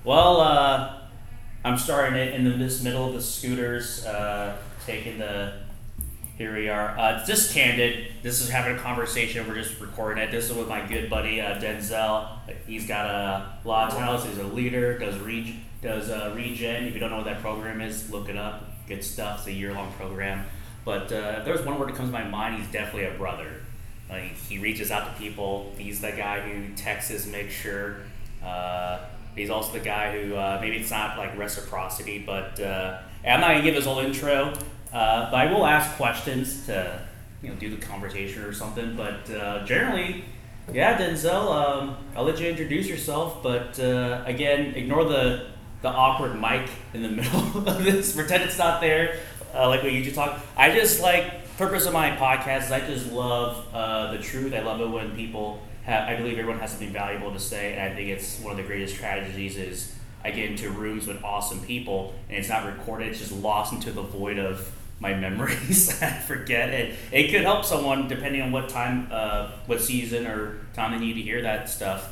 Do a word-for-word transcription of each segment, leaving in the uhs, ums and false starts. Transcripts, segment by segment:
Well, uh, I'm starting it in the, this middle of the scooters, uh, taking the. Here we are. Uh, just candid. This is having a conversation. We're just recording it. This is with my good buddy uh, Denzel. He's got a lot of talents. He's a leader. Does reg does uh, regen. If you don't know what that program is, look it up. Good stuff. It's a year long program. But uh, if there's one word that comes to my mind, he's definitely a brother. Like, he reaches out to people. He's the guy who texts, makes sure. Uh, he's also the guy who uh, maybe it's not like reciprocity, but uh, I'm not gonna give his whole intro. Uh, but I will ask questions to, you know, do the conversation or something. But uh, generally, yeah, Denzel, um, I'll let you introduce yourself. But uh, again, ignore the the awkward mic in the middle of this. Pretend it's not there, uh, like we usually talk. I just like purpose of my podcast is I just love uh, the truth. I love it when people have. I believe everyone has something valuable to say, and I think it's one of the greatest tragedies is I get into rooms with awesome people and it's not recorded. It's just lost into the void of my memories. I forget it. It could help someone depending on what time, uh, what season or time they need to hear that stuff.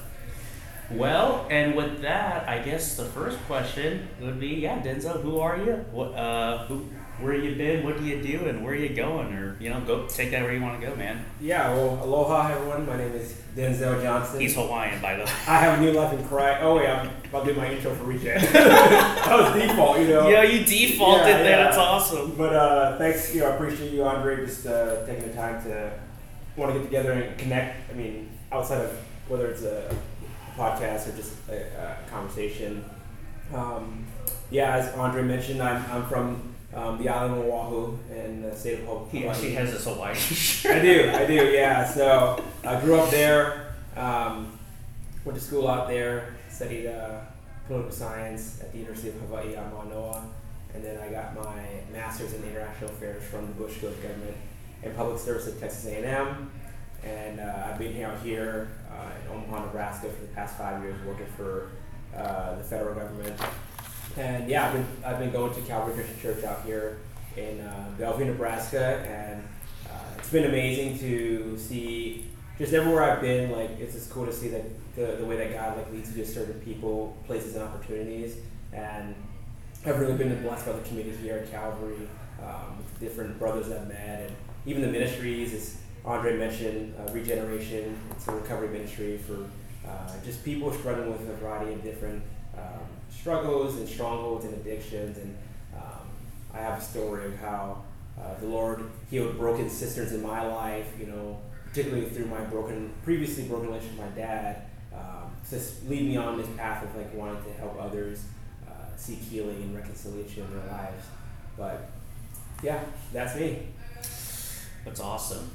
Well, and with that, I guess the first question would be, yeah, Denzel, who are you? What, uh, who, where you been? What do you do? And where are you going? Or, you know, go take that where you want to go, man. Yeah, well, aloha, everyone. My name is Denzel Johnson. He's Hawaiian, by the way. I have a new life in Christ. Oh, wait, I'm about to do my intro for Regen. That was default, you know. Yeah, you defaulted yeah, there. yeah. That's awesome. But uh, thanks, you know, I appreciate you, Andre, just uh, taking the time to want to get together and connect. I mean, outside of whether it's a podcast or just a, a conversation. Um, yeah, as Andre mentioned, I'm, I'm from um, the island of Oahu in the state of Hawaii. He actually has this Hawaii shirt. I do, I do, yeah. So I grew up there, um, went to school out there, studied uh, political science at the University of Hawaii on Manoa, and then I got my master's in international affairs from the Bush Gills government in public service at Texas A and M. And uh, I've been out here uh, in Omaha, Nebraska for the past five years working for uh, the federal government. And yeah, I've been, I've been going to Calvary Christian Church out here in uh, Bellevue, Nebraska, and uh, it's been amazing to see just everywhere I've been. Like, it's just cool to see that the, the way that God like leads you to certain people, places, and opportunities. And I've really been blessed by the community here at Calvary, um, with different brothers I've met, and even the ministries. As Andre mentioned, uh, Regeneration. It's a recovery ministry for uh, just people struggling with a variety of different um, struggles and strongholds and addictions. And um, I have a story of how uh, the Lord healed broken cisterns in my life, you know, particularly through my broken, previously broken relationship with my dad, um, just lead me on this path of like wanting to help others uh, seek healing and reconciliation in their lives. But yeah, that's me. That's awesome.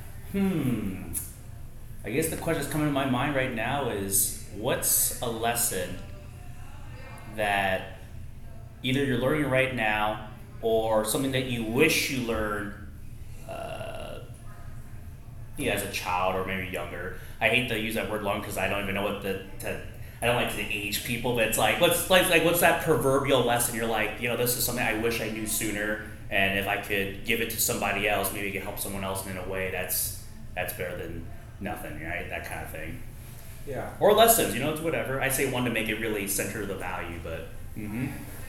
Hmm. I guess the question that's coming to my mind right now is, what's a lesson that either you're learning right now or something that you wish you learned uh, yeah, as a child or maybe younger? I hate to use that word long because I don't even know what the to, I don't like to age people, but it's like what's like like what's that proverbial lesson? You're like, you know, this is something I wish I knew sooner, and if I could give it to somebody else, maybe it could help someone else in a way that's that's better than nothing, right? That kind of thing. Yeah. Or lessons, you know, it's whatever. I say one to make it really center the value, but. Mm-hmm.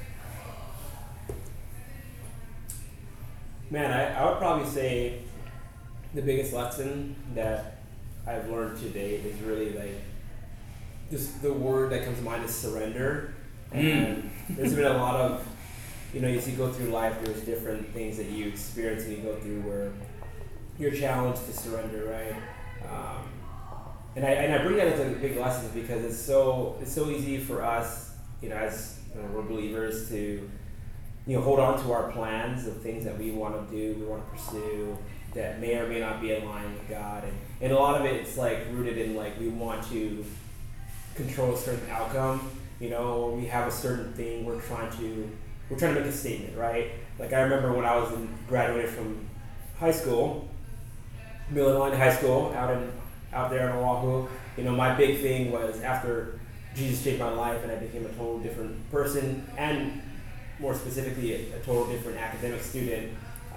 Man, I, I would probably say the biggest lesson that I've learned to date is really like just the word that comes to mind is surrender. And mm. there's been a lot of, you know, as you go through life, there's different things that you experience and you go through where you're challenged to surrender, right? Um, and I and I bring that as a big lesson because it's so it's so easy for us, you know, as you know, we're believers to, you know, hold on to our plans of things that we want to do, we want to pursue, that may or may not be in line with God, and, and a lot of it, it's like rooted in like we want to control a certain outcome, you know, or we have a certain thing we're trying to we're trying to make a statement, right? Like I remember when I was in, graduated from high school, Middle Illinois High School, out in out there in Oahu. You know, my big thing was after Jesus changed my life and I became a total different person, and more specifically, a, a total different academic student. Uh,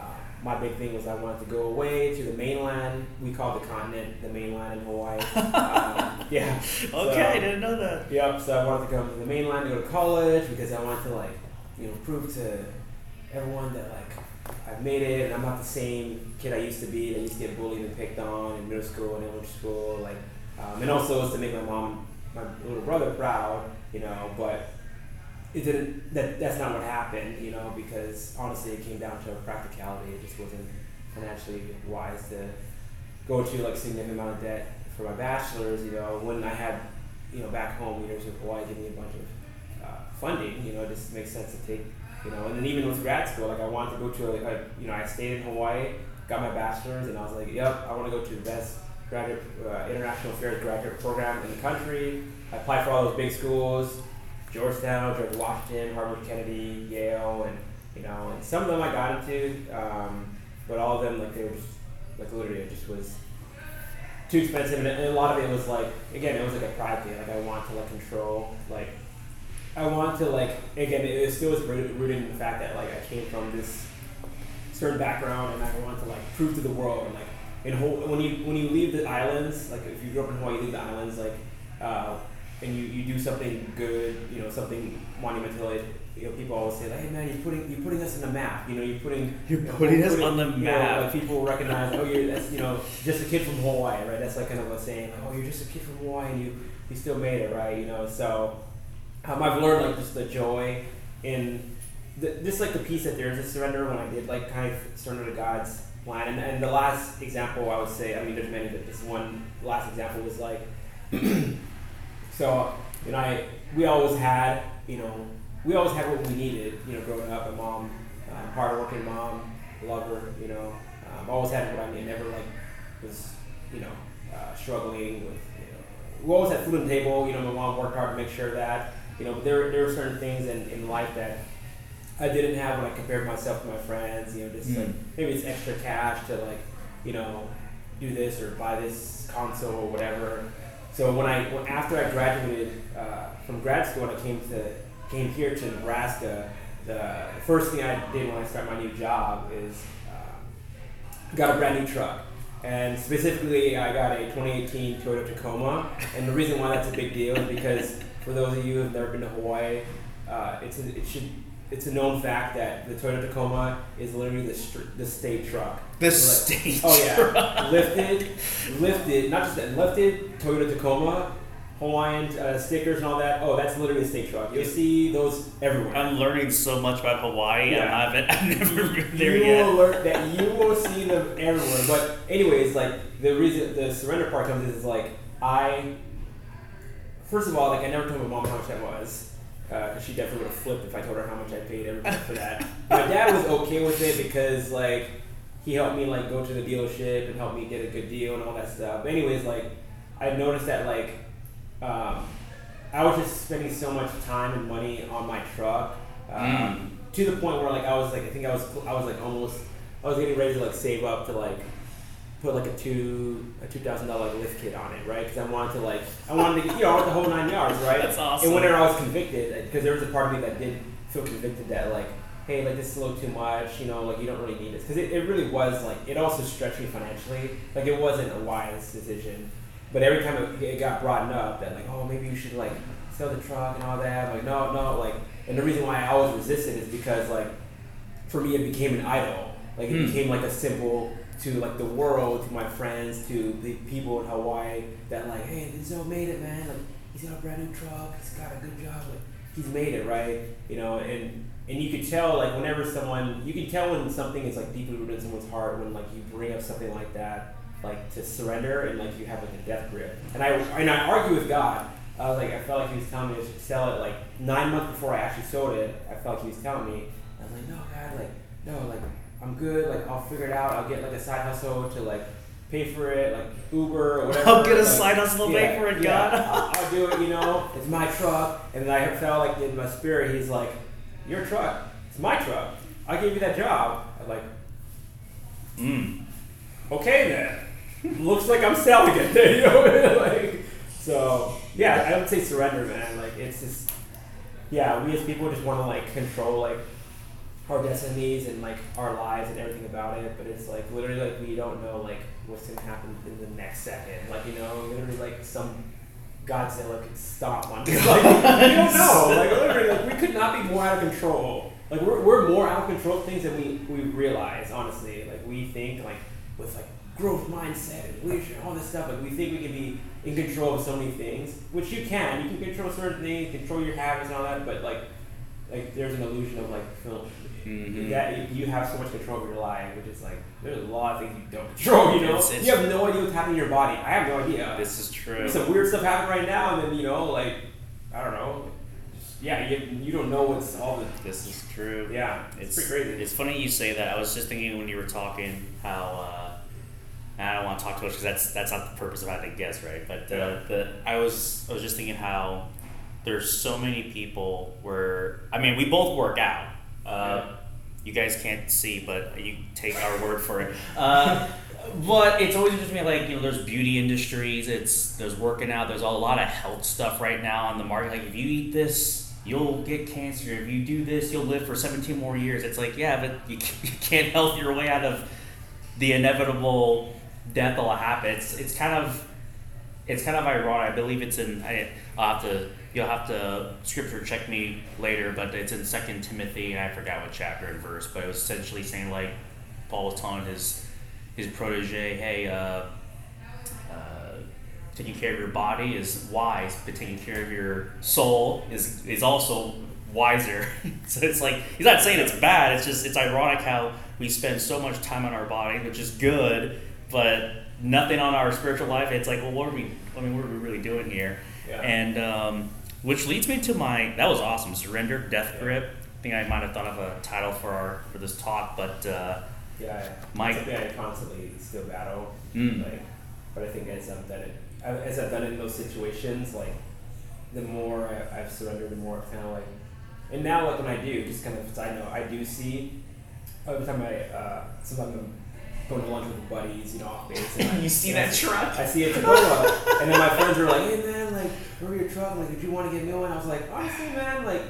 my big thing was I wanted to go away to the mainland. We call the continent the mainland in Hawaii. um, yeah. Okay, so, I didn't know that. Yep. So I wanted to come to the mainland to go to college because I wanted to like, you know, prove to everyone that like I've made it and I'm not the same kid I used to be. I used to get bullied and picked on in middle school and elementary school. Like, um, and also it was to make my mom, my little brother proud, you know, but. It didn't. That that's not what happened, you know, because honestly, it came down to practicality. It just wasn't financially wise to go to like significant amount of debt for my bachelor's. You know, when I had, you know, back home, University of Hawaii gave me a bunch of uh, funding. You know, it just makes sense to take. You know, and then even with grad school, like I wanted to go to a, a you know, I stayed in Hawaii, got my bachelor's, and I was like, yep, I want to go to the best graduate uh, international affairs graduate program in the country. I applied for all those big schools. Georgetown, George Washington, Harvard, Kennedy, Yale, and you know, and some of them I got into, um, but all of them like they were just like literally it just was too expensive, and, and a lot of it was like again it was like a pride thing. Like I want to like control, like I want to like again it, it still was rooted, rooted in the fact that like I came from this certain background and I wanted to like prove to the world and like in whole when you when you leave the islands, like if you grew up in Hawaii, you leave the islands like. Uh, and you, you do something good, you know, something monumental, like, you know, people always say, like, hey man, you're putting you're putting us on the map, you know, you're putting You're you know, putting us putting, on the you know, map. like people recognize, oh, you're that's you know just a kid from Hawaii, right? That's like kind of a saying, like, oh, you're just a kid from Hawaii, and you you still made it, right? You know, so um, I've learned like just the joy in the, just like the peace that there is to surrender when I did like kind of surrender to God's plan. And, and the last example I would say, I mean, there's many, but this one last example was like, so. You know, I, we always had, you know, we always had what we needed, you know, growing up. A mom, um, hardworking mom, lover, you know, um, always had what I needed. Never like was, you know, uh, struggling with, you know, we always had food on the table. You know, my mom worked hard to make sure that, you know, but there there were certain things in, in life that I didn't have when I compared myself to my friends. You know, just mm. like maybe it's extra cash to like, you know, do this or buy this console or whatever. So when I when, after I graduated uh, from grad school and I came to came here to Nebraska, the first thing I did when I started my new job is um, got a brand new truck, and specifically I got a twenty eighteen Toyota Tacoma. And the reason why that's a big deal is because for those of you who have never been to Hawaii, uh, it's a, it should. It's a known fact that the Toyota Tacoma is literally the st- the state truck. The so like, state oh yeah, truck. lifted, lifted, not just that, lifted Toyota Tacoma, Hawaiian uh, stickers and all that. Oh, that's literally a state truck. You'll see those everywhere. I'm learning so much about Hawaii. Yeah. I haven't, I've never been there you yet. will learn that you will see them everywhere. But anyways, like the reason the surrender part comes in is like I. First of all, like I never told my mom how much that was. Because uh, she definitely would have flipped if I told her how much I paid everybody for that. My dad was okay with it because like he helped me like go to the dealership and help me get a good deal and all that stuff. But anyways, like I noticed that like um, I was just spending so much time and money on my truck um, mm. to the point where like I was like I think I was I was like almost I was getting ready to like save up to like put like a two a two thousand dollar like lift kit on it, right? Because I wanted to like I wanted to get, you know I want the whole nine yards, right? That's awesome. And whenever I was convicted, because there was a part of me that did feel convicted that like, hey, like this is a little too much, you know, like you don't really need this, because it, it really was like it also stretched me financially. Like it wasn't a wise decision, but every time it, it got brought up that like, oh, maybe you should like sell the truck and all that. I'm like no, no, like, and the reason why I always resisted is because like for me it became an idol. Like it mm. became like a symbol to like the world, to my friends, to the people in Hawaii that like, hey, Lizzo made it, man. Like he's got a brand new truck, he's got a good job, like he's made it, right? You know, and and you could tell like whenever someone, you can tell when something is like deeply rooted in someone's heart when like you bring up something like that, like to surrender and like you have like a death grip. And I and I argue with God. I was like, I felt like he was telling me to sell it like nine months before I actually sold it. I felt like he was telling me. I was like, no, God, like no, like. I'm good, like I'll figure it out. I'll get like a side hustle to like pay for it, like Uber or whatever. I'll get a like, side hustle to yeah, pay for it, yeah, God. I'll, I'll do it, you know. It's my truck. And then I felt like in my spirit, he's like, your truck. It's my truck. I gave you that job. I'm like, mm. Okay then. Looks like I'm selling it. You know? Like, so yeah, I would say surrender, man. Like it's just, yeah, we as people just want to like control like our destinies and like our lives and everything about it, but it's like literally like we don't know like what's gonna happen in the next second. Like, you know, literally like some Godzilla could stomp on us. Like, you don't know. Like, literally, like we could not be more out of control. Like we're, we're more out of control of things than we, we realize, honestly. Like we think like with like growth mindset and leadership and all this stuff, like we think we can be in control of so many things, which you can. You can control certain things, control your habits and all that, but like like there's an illusion of like Phil, mm-hmm. that you, you have so much control over your life, which is like there's a lot of things you don't control. You know, it's, it's, you have no idea what's happening in your body. I have no idea. This is true. There's some weird stuff happening right now, and then you know, like I don't know. Just, yeah, you, you don't know what's all the. This is true. Yeah, it's, it's pretty crazy. It's funny you say that. I was just thinking when you were talking how. Uh, and I don't want to talk too much because that's that's not the purpose of having a guest, right? But uh, yeah. the I was I was just thinking how there's so many people where I mean we both work out. Uh, yeah. You guys can't see, but you take our word for it. Uh, but it's always just me like you know there's beauty industries. It's there's working out. There's a lot of health stuff right now on the market. Like if you eat this, you'll get cancer. If you do this, you'll live for seventeen more years. It's like yeah, but you you can't health your way out of the inevitable death will happen. It's it's kind of it's kind of ironic. I believe it's in. I, I'll have to you'll have to scripture check me later, but it's in Second Timothy, and I forgot what chapter and verse. But it was essentially saying like Paul was telling his his protege, hey, uh, uh, taking care of your body is wise, but taking care of your soul is is also wiser. So it's like he's not saying it's bad. It's just it's ironic how we spend so much time on our body, which is good. But nothing on our spiritual life. It's like, well, what are we? I mean, what are we really doing here? Yeah. And um, which leads me to my. That was awesome. Surrender, Death Grip. I think I might have thought of a title for our for this talk, but uh, yeah, my something I constantly still battle. Mm. Like, but I think as I've done it, as I've done it in those situations, like the more I, I've surrendered, the more it's kind of like. And now, like when I do, just kind of side note, I do see every time I uh, sometimes I'm going to lunch with buddies, you know, off base. And you I, see that truck? I see it. Oh, and then my friends are like, "Hey man, like, where your truck? Like, did you want to get me one?" I was like, honestly, man, like,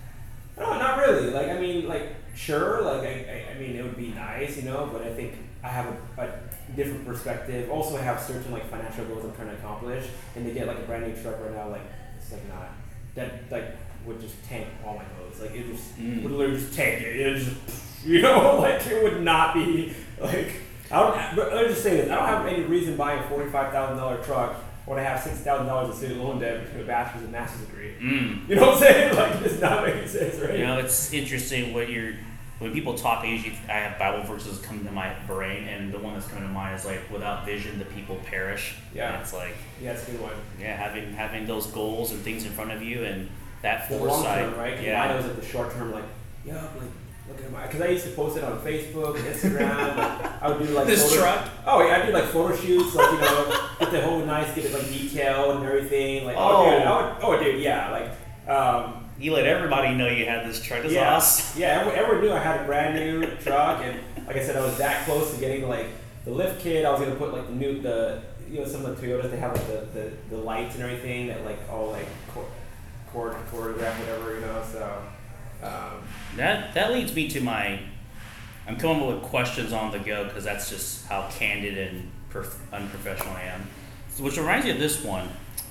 no, not really. Like, I mean, like, sure, like, I, I, I mean, it would be nice, you know, but I think I have a, a different perspective. Also, I have certain like financial goals I'm trying to accomplish, and to get like a brand new truck right now, like, it's like not that like would just tank all my goals. Like, it just mm. would literally just tank it. It would just, you know, like it would not be like. I don't. But let me just say this: I don't have any reason buying a forty-five thousand dollar truck when I have six thousand dollars in student loan debt between a bachelor's and master's degree. Mm. You know what I'm saying? Like, it's not making sense, right? You know, it's interesting what you're. When people talk, I usually I have Bible verses come to my brain, and the one that's coming to mind is like, "Without vision, the people perish." Yeah, and it's like, yeah, it's a good one. Yeah, having having those goals and things in front of you, and that the foresight, long term, right? Yeah, I know it's like the short term, like, yeah, like. Look at my, because I used to post it on Facebook and Instagram. Like, I would do like this photo, truck. Oh yeah, I do like photo shoots, like you know, get the whole nice, get it like detailed and everything. Like oh, oh dude, I would, oh dude, yeah, like. Um, you let everybody know you had this truck. That's yeah, awesome. Yeah, everyone, everyone knew I had a brand new truck, and like I said, I was that close to getting like the lift kit. I was gonna put like the new the you know some of the Toyotas they have like the, the, the lights and everything that like all like cord cord choreograph whatever you know so. Um, that that leads me to my. I'm coming up with questions on the go because that's just how candid and perf- unprofessional I am. So, which reminds me of this one.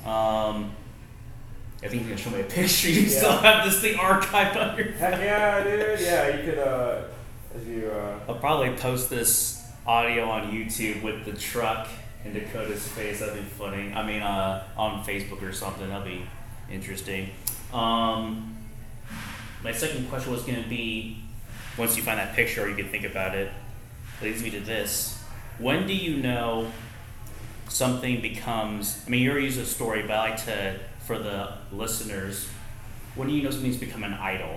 Um, I think you're gonna show me a picture. You yeah. still have this thing archived on your. Heck yeah, dude! Yeah, you could. Uh, as you. Uh... I'll probably post this audio on YouTube with the truck in Dakota's face. That'd be funny. I mean, uh, on Facebook or something. That'd be interesting. Um, my second question was gonna be. Once you find that picture or you can think about it, it leads me to this. When do you know something becomes, I mean, you already used a story, but I like to, for the listeners, when do you know something's become an idol?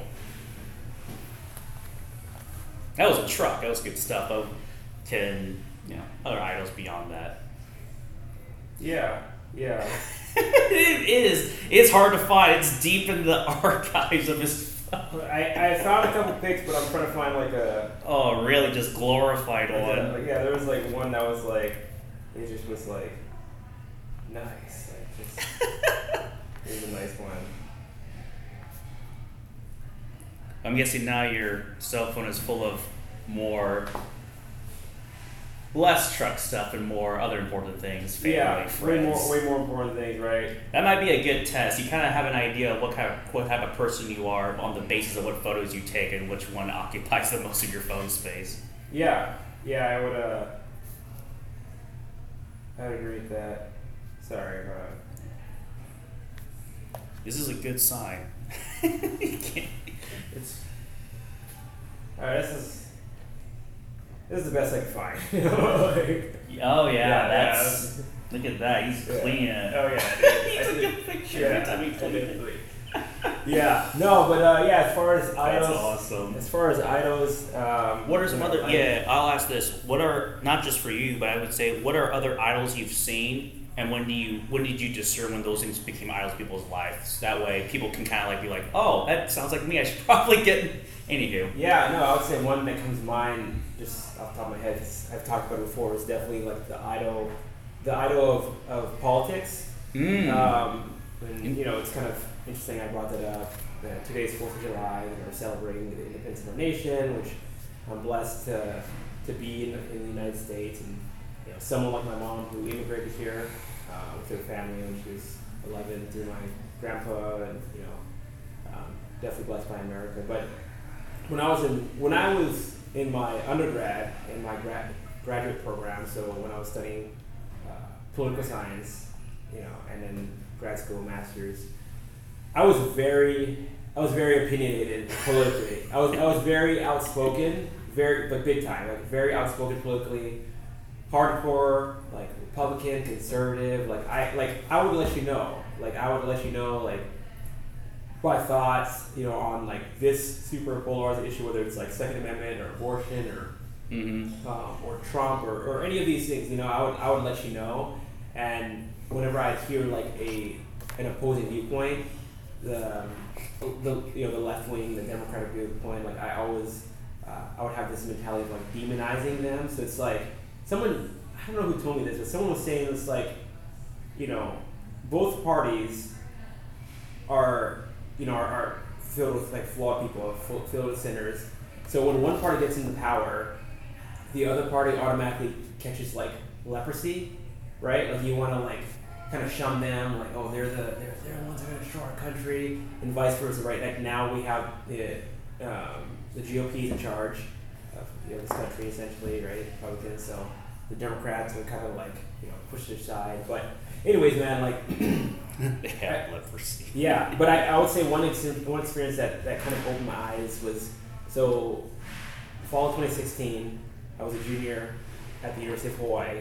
That was a truck. That was good stuff. I can, you know, other idols beyond that. Yeah, yeah. It is. It's hard to find. It's deep in the archives of his I, I found a couple pics, but I'm trying to find like a. Oh, really? Just glorified like one. A, like, yeah, there was like one that was like, it just was like, nice. Like, just, it was a nice one. I'm guessing now your cell phone is full of more, less truck stuff and more other important things, family, yeah, way friends. more, way more important things, right? That might be a good test. You kind of have an idea of what kind of what type of person you are on the basis of what photos you take and which one occupies the most of your phone space. Yeah, yeah, I would. Uh, I would agree with that. Sorry, uh, This is a good sign. You can't- it's all right. This is this is the best I can find. You know, like, oh yeah, Yeah, that's. Look at that. He's Yeah. cleaning it. oh yeah, I He did. I took did. a picture Yeah, every time he I cleaned did. it. Yeah, no, but uh, yeah, as far as That's idols, awesome. as far as idols, um, What are some you know, other? I- Yeah, I'll ask this. What are not just for you, but I would say, what are other idols you've seen, and when do you when did you discern when those things became idols in people's lives? That way, people can kind of like be like, oh, that sounds like me. I should probably get. Anywho. Yeah, no, I would say one that comes to mind just off the top of my head, is, I've talked about it before, is definitely like the idol, the idol of, of politics. Mm. Um, and, you know, it's kind of interesting. I brought that up. Uh, today's Fourth of July, and we're celebrating the independence of our nation, which I'm blessed to to be in, in the United States, and you know, someone like my mom who immigrated here uh, with her family when she was eleven through my grandpa, and you know, um, definitely blessed by America. But when I was in when I was in my undergrad in my grad graduate program, so when I was studying uh, political science, you know, and then grad school, masters, I was very I was very opinionated politically. I was I was very outspoken, very like big time, like very outspoken politically, hardcore, like Republican, conservative. Like I like I would let you know, like I would let you know, like my thoughts, you know, on like this super polarized issue, whether it's like Second Amendment or abortion or Mm-hmm. um, or Trump or, or any of these things. You know, I would I would let you know, and whenever I hear like a an opposing viewpoint, the the you know the left wing, the Democratic viewpoint, like I always uh, I would have this mentality of like demonizing them. So it's like someone, I don't know who told me this, but someone was saying it's like, you know, both parties are you know are, are filled with like flawed people, full- filled with sinners. So when one party gets into power, the other party automatically catches like leprosy, right? Like you want to like kind of shun them, like oh they're the they're, they're the ones that are going to destroy our country, and vice versa, right? Like now we have the um, the G O P is in charge of you know, this country essentially, right? Republicans, so the Democrats are kind of like you know push their side. But anyways, man, like They have leprosy. yeah, but I, I would say one ex- one experience that, that kind of opened my eyes was so fall of twenty sixteen. I was a junior at the University of Hawaii.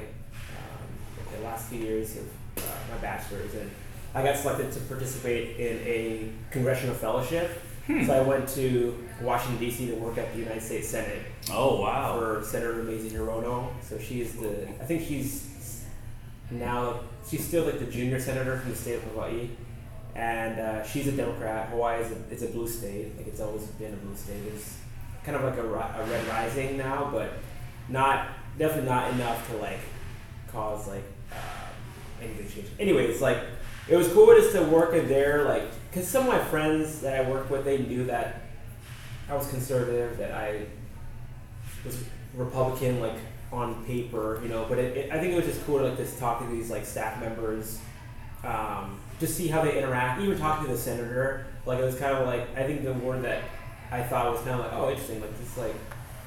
Um, the last few years of uh, my bachelor's, and I got selected to participate in a congressional fellowship. Hmm. So I went to Washington D C to work at the United States Senate Oh wow. for Senator Mazie Hirono. So she's the I think she's now she's still like the junior senator from the state of Hawaii, and uh, she's a Democrat. Hawaii is a, it's a blue state, like it's always been a blue state. It's kind of like a, ri- a red rising now, but not definitely not enough to like cause like uh, any big change. Anyways, like it was cool just to work in there, like because some of my friends that I worked with, they knew that I was conservative, that I was Republican, like on paper, you know. But it, it, I think it was just cool to like just talk to these like staff members, um, just see how they interact. Even talking to the senator, like it was kind of like I think the word that I thought was kind of like oh interesting, like just like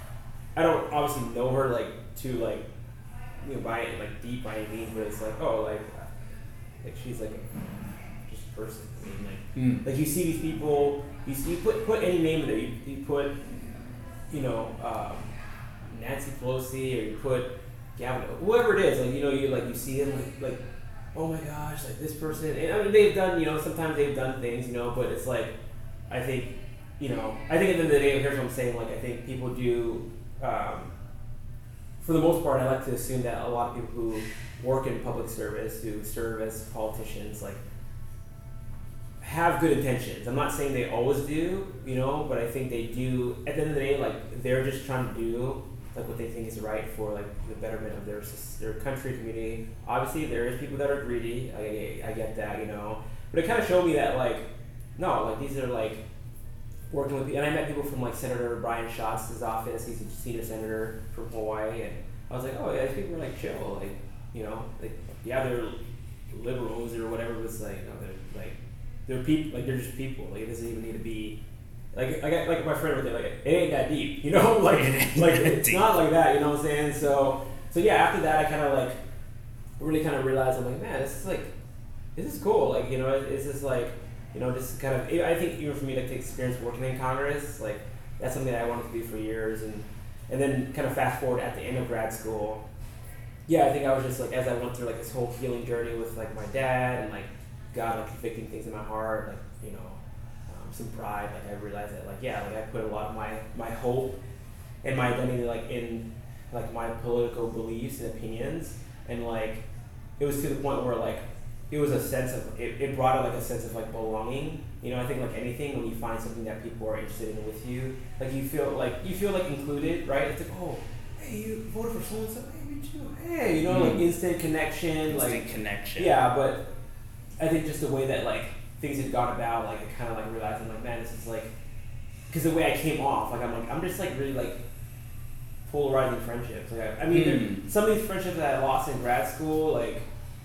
I don't obviously know her like too like you know by like deep by any means, but it's like oh like like she's like a, just a person. I mean like. Mm. Like you see these people, you see, you put put any name in there. You, you put, you know, um, Nancy Pelosi, or you put Gavin, whoever it is. Like you know, you like you see them like, like, oh my gosh, like this person. And I mean, they've done, you know, sometimes they've done things, you know, but it's like, I think, you know, I think at the end of the day, here's what I'm saying. Like I think people do, um, for the most part, I like to assume that a lot of people who work in public service, who serve as politicians, like. Have good intentions. I'm not saying they always do, you know, but I think they do. At the end of the day, like they're just trying to do like what they think is right for like the betterment of their their country, community. Obviously, there is people that are greedy. I I get that, you know, but it kind of showed me that like no, like these are like working with, and I met people from like Senator Brian Schatz's office. He's a senior senator from Hawaii, and I was like, oh yeah, these people are like chill, like you know, like yeah, they're liberals or whatever. But it's like, no, they're like they're people, like they're just people. Like it doesn't even need to be. Like I got like my friend was there, like it ain't that deep, you know, like like it's deep. not like that, you know what I'm saying? So so yeah, after that I kind of like really kind of realized I'm like, man, this is like this is cool, like you know, it, it's just like you know, just kind of I think even for me like to experience working in Congress, like that's something that I wanted to do for years, and and then kind of fast forward at the end of grad school, yeah, I think I was just like as I went through like this whole healing journey with like my dad and like God like convicting things in my heart, like you know. Some pride, like I realized that, like yeah, like I put a lot of my my hope and my identity like in like my political beliefs and opinions, and like it was to the point where like it was a sense of it, it brought like a sense of like belonging. You know, I think like anything when you find something that people are interested in with you, like you feel like you feel like included, right? It's like oh, hey, you voted for so and so, hey, me too, hey, you know, mm-hmm. like instant connection, instant like connection. Yeah, but I think just the way that like. Things had gone about, like I kind of like realized I'm like, man, this is like, because the way I came off, like I'm like, I'm just like really like polarizing friendships. Like I, I mean, mm. some of these friendships that I lost in grad school, like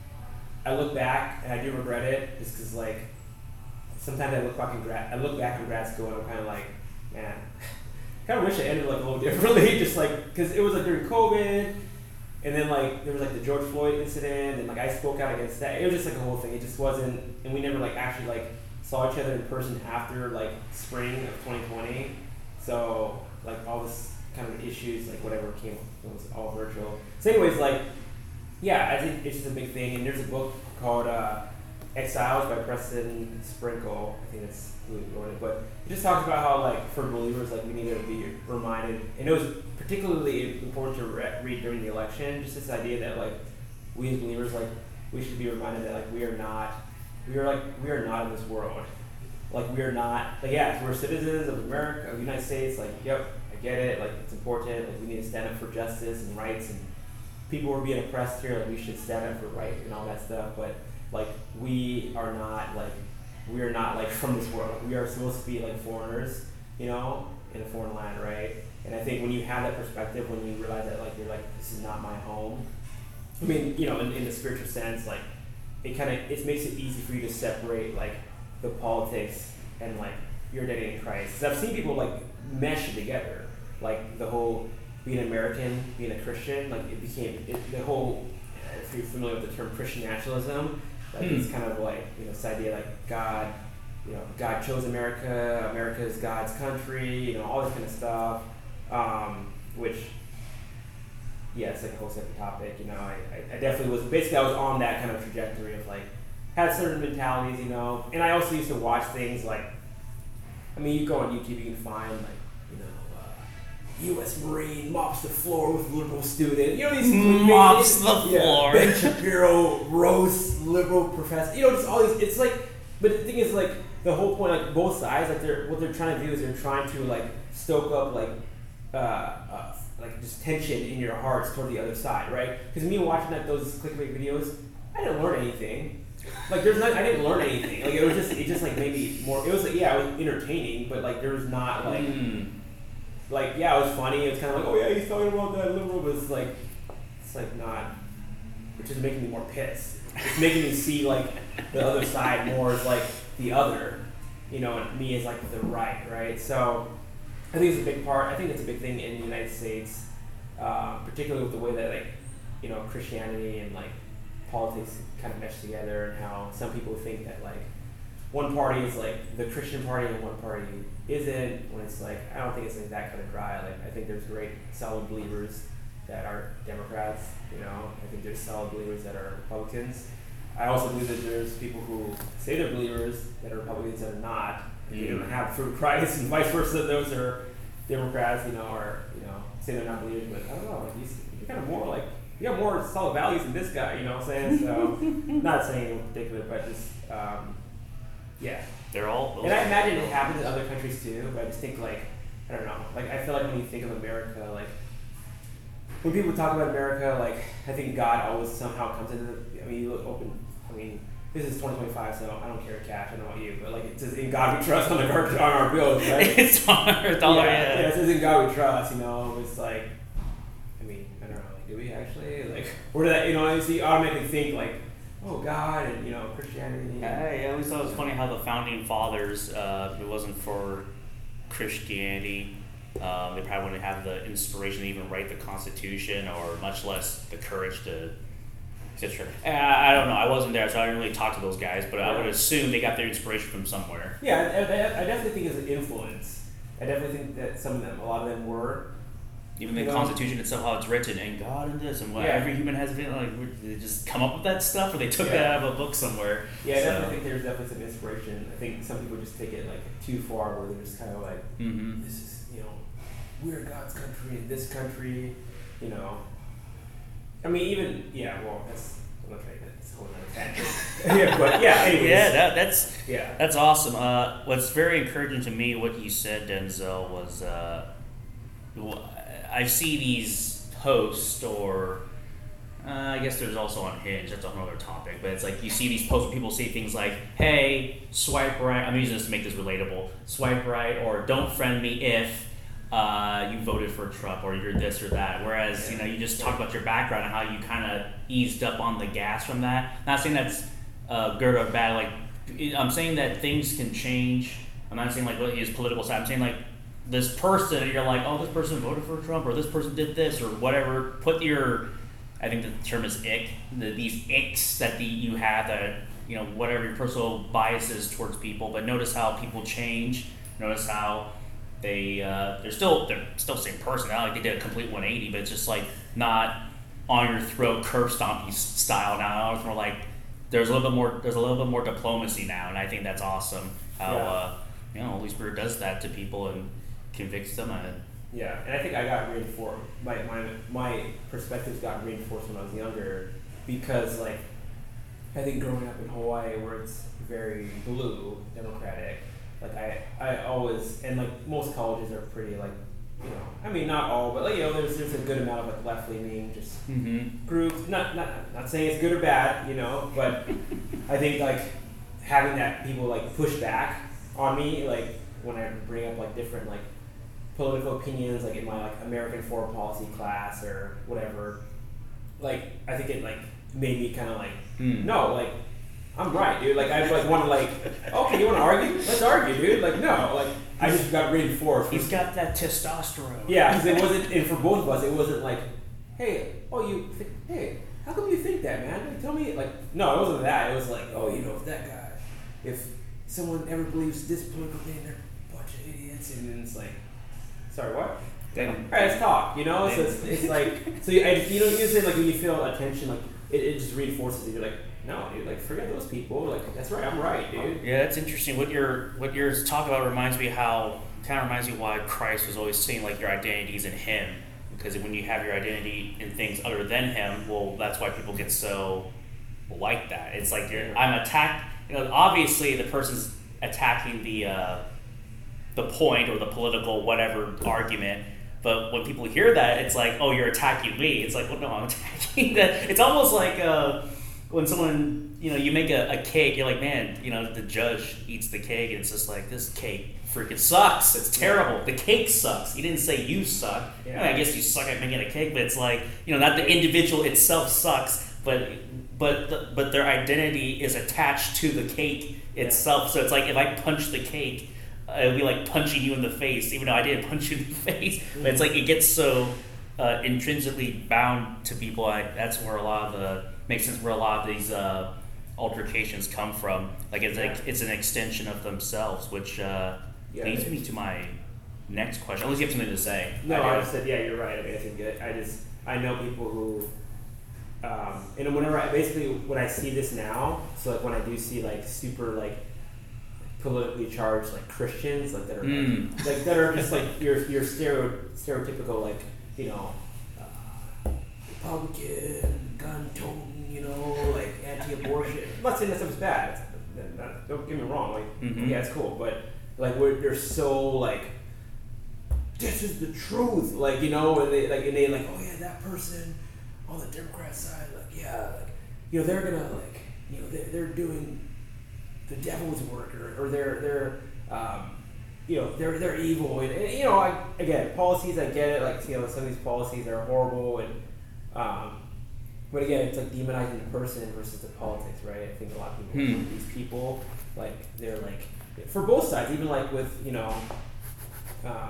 I look back and I do regret it, just because like sometimes I look back in grad, I look back in grad school and I'm kind of like, man, kind of wish it ended like a little differently, just like because it was like during COVID. And then like there was like the George Floyd incident, and like I spoke out against that. It was just like a whole thing. It just wasn't, and we never like actually like saw each other in person after like spring of twenty twenty. So like all this kind of issues, like whatever came, it was all virtual. So anyways, like yeah, I think it's just a big thing. And there's a book called uh, Exiles by Preston Sprinkle. I think that's who wrote it. But it just talks about how like for believers, like we need to be reminded, and it was particularly important to re- read during the election, just this idea that like we as believers, like we should be reminded that like we are not, we are like we are not in this world, like we are not, like yeah, we're citizens of America, of the United States, like yep, I get it, like it's important, like we need to stand up for justice and rights, and people were being oppressed here, like we should stand up for right and all that stuff, but like we are not like we are not like from this world. We are supposed to be like foreigners, you know, in a foreign land, right? And I think when you have that perspective, when you realize that like you're like, this is not my home. I mean, you know, in, in the spiritual sense, like it kind of it makes it easy for you to separate like the politics and like your identity in Christ. 'Cause I've seen people like mesh it together, like the whole being American, being a Christian, like it became it, the whole. If you're familiar with the term Christian nationalism, like hmm. it's kind of like you know this idea like God. You know, God chose America. America is God's country. You know, all this kind of stuff. Um, which, yeah, it's like a whole separate topic. You know, I, I, I definitely was basically I was on that kind of trajectory of like had certain mentalities. You know, and I also used to watch things like, I mean, you go on YouTube, you can find like you know, uh, U S Marine mops the floor with liberal student. You know, these mops the yeah, floor. Ben Shapiro roasts liberal professor. You know, just all these. It's like, but the thing is like. The whole point, like both sides, like they're what they're trying to do is they're trying to like stoke up like, uh, uh like just tension in your hearts toward the other side, right? Because me watching like those clickbait videos, I didn't learn anything. Like there's not, I didn't learn anything. Like it was just, it just like made me more. It was like yeah, it was entertaining, but like there was not like, mm. like yeah, it was funny. It's kind of like oh yeah, he's talking about that liberal, but it's like, it's like not, which is making me more pissed. It's making me see like the other side more as like. The other, you know, and me as like the right, right? So I think it's a big part. I think it's a big thing in the United States, uh, particularly with the way that like, you know, Christianity and like politics kind of mesh together, and how some people think that like one party is like the Christian party and one party isn't. When it's like I don't think it's like that kind of dry. Like I think there's great solid believers that are Democrats. You know, I think there's solid believers that are Republicans. I also believe that there's people who say they're believers that are Republicans that are not. Mm. They don't have fruit of Christ, and vice versa. Those are Democrats, you know, or you know, say they're not believers, but I don't know. Like he's, you're kind of more like you have more solid values than this guy. You know what I'm saying? So, not saying in particular, but just um, yeah. They're all. And I imagine it happens in other countries too. But I just think like I don't know. Like I feel like when you think of America, like when people talk about America, like I think God always somehow comes into the. I mean, you look open. I mean, this is twenty twenty-five, so I don't carry cash. I don't know about you, but like it says "In God We Trust" on the on our bills, right? It's on our dollar. Yeah, Yeah, yeah, it says "In God We Trust." You know, it's like, I mean, I don't know. Like, do we actually like? Where did that? You know, you automatically think like, oh God, and you know, Christianity. Yeah, yeah. I always thought it was funny how the founding fathers, uh, if it wasn't for Christianity, um, they probably wouldn't have the inspiration to even write the Constitution, or much less the courage to. et cetera. I, I don't know. I wasn't there, so I didn't really talk to those guys. But I would assume they got their inspiration from somewhere. Yeah, I, I, I definitely think it's an influence. I definitely think that some of them, a lot of them were. Even the you know, Constitution itself, how it's written, and God and this, and what Yeah. every human has been like. Did they just come up with that stuff, or they took Yeah. that out of a book somewhere? Yeah, I So- definitely think there's definitely some inspiration. I think some people just take it like too far, where they're just kind of like, Mhm. this is, you know, we're God's country, and this country, you know. I mean, even yeah, well, that's okay. That's a whole other tangent. Yeah, but yeah, anyways. Yeah, that, that's Yeah. that's awesome. Uh, what's very encouraging to me, what you said, Denzel, was uh, w- I see these posts, or uh, I guess there's also on Hinge. That's a whole other topic. But it's like you see these posts where people say things like, "Hey, swipe right." I'm using this to make this relatable. Swipe right, or "Don't friend me if uh, you voted for Trump, or you're this or that." Whereas you know, you just talk about your background and how you kind of eased up on the gas from that. Not saying that's uh, good or bad. Like I'm saying that things can change. I'm not saying like what his political side. I'm saying like this person, you're like, oh, this person voted for Trump, or this person did this, or whatever. Put your, I think the term is ick. The, these icks that the, you have that, you know, whatever your personal biases towards people. But notice how people change. Notice how they uh, they're still they're still the same person. Not like they did a complete one eighty, but it's just like not on your throat curb stompy style now. It's more like there's a little bit more there's a little bit more diplomacy now, and I think that's awesome. How Yeah. uh, you know, Holy Spirit does that to people and convicts them. And Yeah, and I think I got reinforced. My my my perspectives got reinforced when I was younger, because like I think growing up in Hawaii, where it's very blue, democratic, like I I always, and like most colleges are pretty like, you know, I mean not all, but like, you know, there's there's a good amount of like left leaning just mm-hmm. groups. Not not not saying it's good or bad, you know, but I think like having that people like push back on me, like when I bring up like different like political opinions, like in my like American foreign policy class or whatever, like I think it like made me kind of like, Mm. no, like I'm right, dude. Like I like want to like, okay, you want to argue? Let's argue, dude. Like no, like I just got reinforced. He's got that testosterone. Yeah, because it wasn't, and for both of us, it wasn't like, hey, oh you, think, hey, how come you think that, man? Like, tell me, like, no, it wasn't that. It was like, oh, you know, if that guy, if someone ever believes this political thing, they're a bunch of idiots, and then it's like. Sorry, what? Then, All right, let's talk. You know, so it's, it's like, so you, I, you know, you say like when you feel attention, like it, it just reinforces it. You're like, no, dude, like forget those people. Like that's right, I'm right, dude. yeah, that's interesting. What you're what you're talking about reminds me how kind of reminds me why Christ was always saying like your identity is in Him, because when you have your identity in things other than Him, well, that's why people get so like that. It's like you're, I'm attacked. You know, obviously the person's attacking the. Uh, the point or the political whatever argument, but when people hear that, it's like, oh, you're attacking me. It's like, well, no, I'm attacking that. It's almost like uh, when someone, you know, you make a, a cake, you're like, man, you know, the judge eats the cake, and it's just like, this cake freaking sucks. It's terrible. The cake sucks. He didn't say you suck. Yeah. I, mean, I guess you suck at making a cake, but it's like, you know, not the individual itself sucks, but but the, but their identity is attached to the cake itself. So it's like, if I punch the cake, uh, it would be like punching you in the face, even though I didn't punch you in the face. But it's like it gets so uh, intrinsically bound to people. I, that's where a lot of the makes sense where a lot of these uh, altercations come from. Like it's like it's an extension of themselves, which uh, Yeah, leads it me is. to my next question. Unless you have something to say. No, I I do. just said, yeah, you're right. I mean, I think it, I just, I know people who, um, and whenever I, basically when I see this now, so like when I do see like super like politically charged like Christians, like that are Mm. like, like that are just like your your stereo, stereotypical like, you know, uh, Republican, gun toting, you know, like anti-abortion. I'm not saying that stuff's bad. It's- not- don't get me wrong. Like, Mhm. yeah, it's cool, but like we're, they're so like, this is the truth, like, you know, and they like and they like, oh yeah, that person on the Democrat side, like, yeah, like, you know, they're gonna like you know, they're, they're doing the devil's work, or, or they're they're um, you know they're they're evil, and, and you know I again policies I get it, like you know some of these policies are horrible, and um, but again it's like demonizing the person versus the politics, right? I think a lot of people Hmm. look at these people like they're like for both sides, even like with you know um,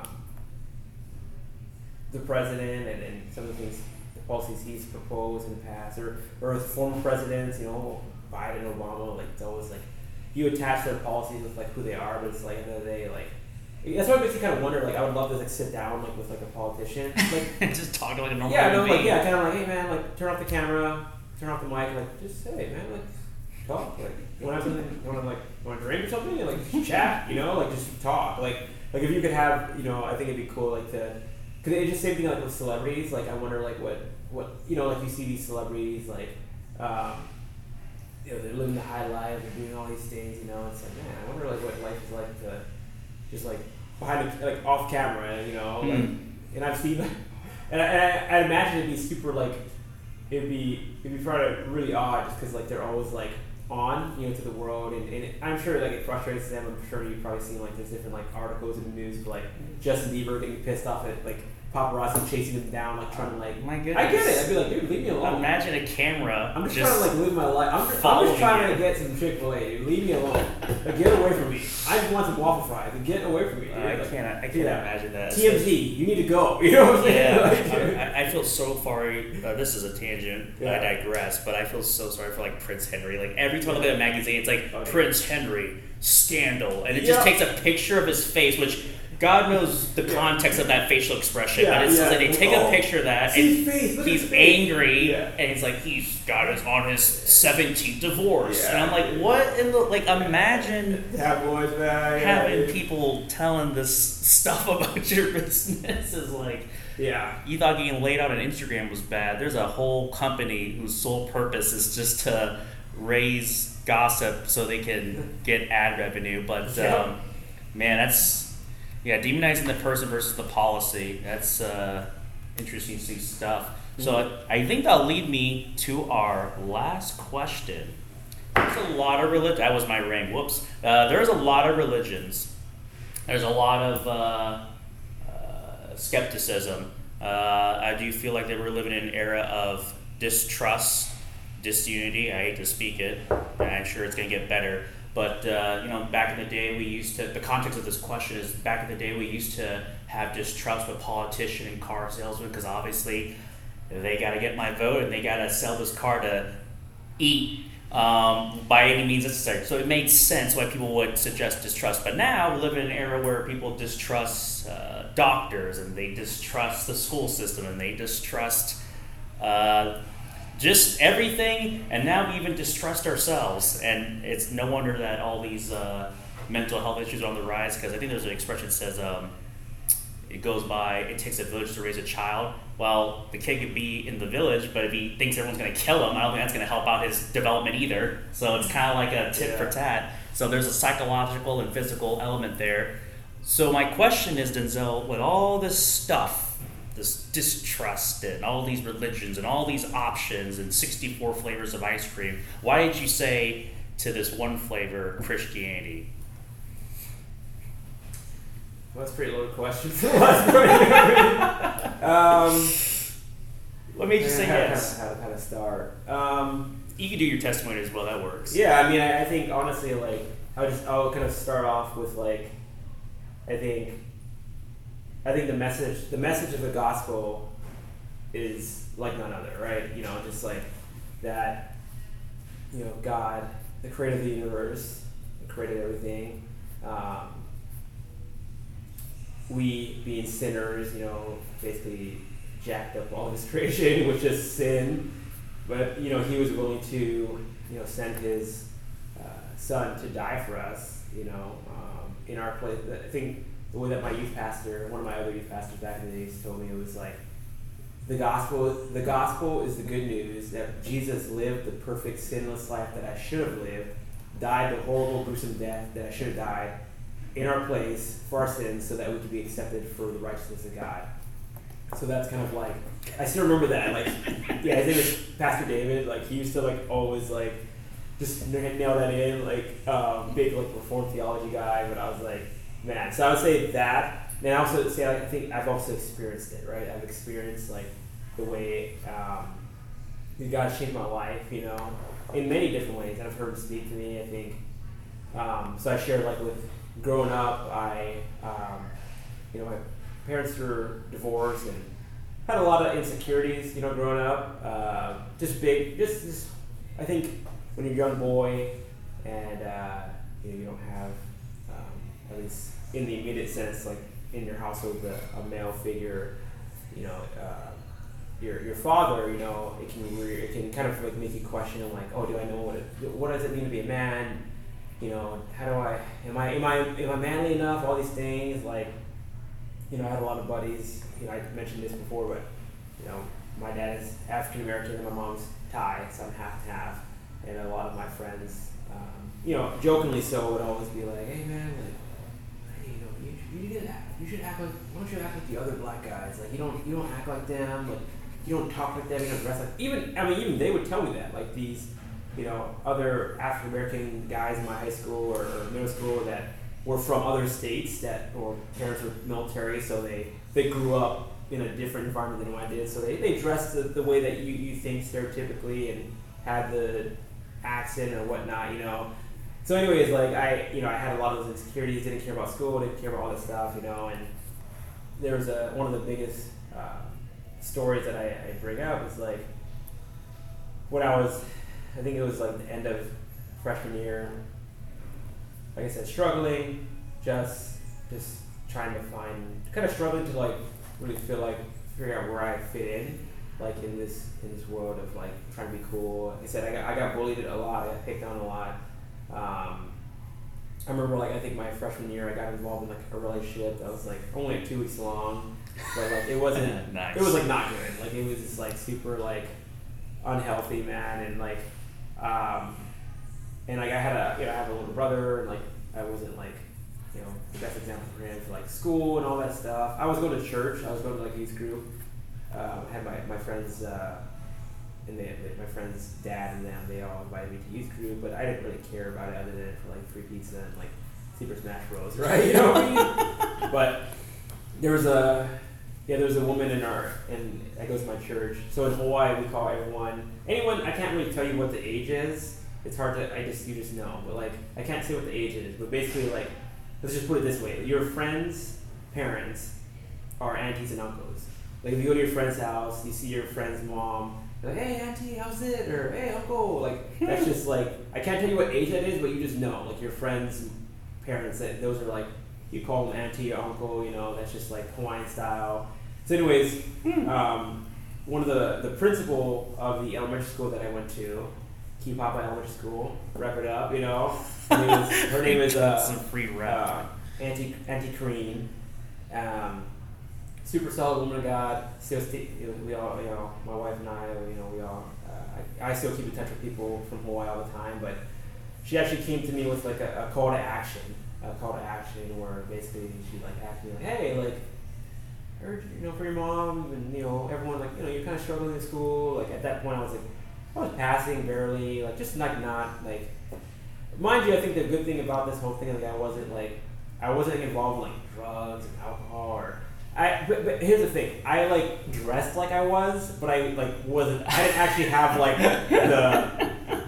the president and, and some of the things, the policies he's proposed in the past, or or with former presidents, you know Biden, Obama, like it's always like you attach their policies with like who they are, but it's like at the end of the day, like that's what makes you kind of wonder. Like I would love to like sit down like with like a politician, like just talk like a normal yeah, no, human like being. yeah, kind of like hey man, like turn off the camera, turn off the mic, and, like just say man, like talk, like you want to have something, you want to like want to drink or something, and like just chat, you know, like just talk, like like if you could have, you know, I think it'd be cool like to, cause it's just same thing like with celebrities, like I wonder like what what you know like you see these celebrities like. Um, You know, they're living the high life, they're doing all these things, you know, it's like, man, I wonder, like, what life is like to, just, like, behind, the, like, off camera, you know, Mm. like, and I've seen, and I, and I, I'd imagine it'd be super, like, it'd be, it'd be probably really odd, just because, like, they're always, like, on, you know, to the world, and, and I'm sure, like, it frustrates them. I'm sure you've probably seen, like, there's different, like, articles in the news of, like, Justin Bieber getting pissed off at, like, paparazzi chasing him down, like, trying to, like, My goodness. I get it, I'd be like, dude, leave me alone. Imagine a camera. I'm just, just trying to like live my life. I'm just, I'm following just trying you. to get some Chick-fil-A, dude. Leave me alone. Like, get away from me. I just want some waffle fries. Like, get away from me, dude. I Like, can't. I can't yeah. imagine that. T M Z, you need to go. You know what I'm saying? Like, Yeah, I, I feel so far. Uh, this is a tangent. Yeah. I digress, but I feel so sorry for like Prince Henry. Like every time I look at a magazine, it's like Okay. Prince Henry scandal, and it just Yeah. takes a picture of his face, which God knows the Yeah. context of that facial expression. Yeah, but it's yeah. that they take Oh, a picture of that, see and his face, look at he's his face. angry, Yeah. and he's like he's got his on his seventeenth divorce, Yeah. and I'm like, what in the like? Imagine Tabloids, man. Yeah, having dude. people telling this stuff about your business is like. Yeah. You thought getting laid out on Instagram was bad. There's a whole company whose sole purpose is just to raise gossip so they can get ad revenue. But Yeah. um, man, that's yeah, demonizing the person versus the policy. That's uh, interesting stuff. So Mm-hmm. I, I think that'll lead me to our last question. There's a lot of religion. That was my ring. Whoops. Uh, there's a lot of religions. There's a lot of. Uh, skepticism. Uh, I do feel like that we're living in an era of distrust, disunity. I hate to speak it, and I'm sure it's going to get better. But uh, you know, back in the day, we used to. The context of this question is back in the day we used to have distrust with politician and car salesmen because obviously they got to get my vote and they got to sell this car to eat. Um, by any means necessary. So it made sense why people would suggest distrust. But now we live in an era where people distrust uh, doctors and they distrust the school system and they distrust uh, just everything, and now we even distrust ourselves. And it's no wonder that all these uh, mental health issues are on the rise, because I think there's an expression that says um, it goes by, it takes a village to raise a child. Well, the kid could be in the village, but if he thinks everyone's going to kill him, I don't think that's going to help out his development either. So it's kind of like a tit Yeah. for tat. So there's a psychological and physical element there. So my question is, Denzel, with all this stuff, this distrust and all these religions and all these options and sixty-four flavors of ice cream, why did you say to this one flavor Christianity? Well, that's a pretty loaded question. um, What made you say how, yes? How, how, how to start? Um, You can do your testimony as well. That works. Yeah, I mean, I, I think honestly, like, I'll just I'll kind of start off with like, I think, I think the message the message of the gospel is like none other, right? You know, just like that, you know, God, the creator of the universe, created everything. Um, we being sinners, you know, basically jacked up all his creation, which is sin. But you know, he was willing to, you know, send his uh, son to die for us. You know, um, in our place. I think the way that my youth pastor, one of my other youth pastors back in the days, told me, it was like, the gospel. The gospel is the good news that Jesus lived the perfect, sinless life that I should have lived, died the horrible, gruesome death that I should have died, in our place for our sins, so that we could be accepted for the righteousness of God. So that's kind of like, I still remember that, like, yeah, his name is Pastor David. Like, he used to like always like just n- nail that in, like um, big like Reformed theology guy, but I was like, man. So I would say that. And I also say like, I think I've also experienced it, right? I've experienced like the way um, these guys changed my life, you know, in many different ways. And I've heard them speak to me. I think um, so. I shared like with growing up, I um, you know my parents were divorced and had a lot of insecurities, you know, growing up. Uh, just big, just, just I think when you're a young boy and uh, you know you don't have um, at least in the immediate sense like in your household a, a male figure, you know, uh, your your father, you know, it can re- it can kind of like make you question like, oh, do I know what it, what does it mean to be a man? You know, how do I am I am I am I manly enough? All these things like, you know, I had a lot of buddies. You know, I mentioned this before, but you know, my dad is African American and my mom's Thai, so I'm half and half. And a lot of my friends, um, you know, jokingly so, would always be like, "Hey man, like, hey, you know, you, you should act, you should act like, why don't you act like the other black guys? Like, you don't, you don't act like them. Like, you don't talk like them. You don't dress like." Even, I mean, even they would tell me that. Like these, you know, other African American guys in my high school or, or middle school that were from other states that, or parents were military, so they they grew up in a different environment than I did. So they, they dressed the, the way that you, you think stereotypically and had the accent or whatnot, you know. So anyways, like I, you know, I had a lot of those insecurities, didn't care about school, didn't care about all this stuff, you know, and there was a, one of the biggest uh, stories that I, I bring up is like when I was, I think it was like the end of freshman year, like I said, struggling, just, just trying to find, kind of struggling to like really feel like, figure out where I fit in, like in this in this world of like trying to be cool. Like I said, I got I got bullied a lot. I got picked on a lot. Um, I remember like I think my freshman year I got involved in like a relationship that was like only like two weeks long, but like it wasn't. Nice. It was like not good. Like it was just like super like unhealthy, man, and like um, and like I had a you know I have a little brother and like I wasn't like you know the best example for him for like school and all that stuff. I was going to church. I was going to like youth group. Um, I had my, my friends, uh, and they, they, my friend's dad and them, they all invited me to youth group, but I didn't really care about it other than for like free pizza and like Super Smash Bros, right? You know what I mean? But there was a, yeah, there was a woman in our, and that goes to my church. So in Hawaii, we call everyone, anyone, I can't really tell you what the age is. It's hard to, I just, you just know. But like, I can't say what the age is, but basically like, let's just put it this way. Your friends' parents are aunties and uncles. Like if you go to your friend's house, you see your friend's mom, you're like, hey auntie, how's it? Or hey uncle, like that's just like, I can't tell you what age that is, but you just know, like your friend's parents, that those are like, you call them auntie or uncle, you know, that's just like Hawaiian style. So anyways, um, one of the, the principal of the elementary school that I went to, Kipapa Elementary School, wrap it up, you know, her name is, her name is uh, some free rap. uh, Auntie, Auntie Kareen. Um, super solid woman of God. Still, st- we all, you know, my wife and I, you know, we all, uh, I, I still keep in touch with people from Hawaii all the time. But she actually came to me with like a, a call to action, a call to action where basically she like asked me like, hey, like, I heard you know for your mom and you know everyone like you know you're kind of struggling in school. Like at that point I was like, I was passing barely, like just like not like. Mind you, I think the good thing about this whole thing is like I wasn't like, I wasn't involved in like drugs and alcohol or. I, but, but here's the thing. I like dressed like I was, but I like wasn't. I didn't actually have like the.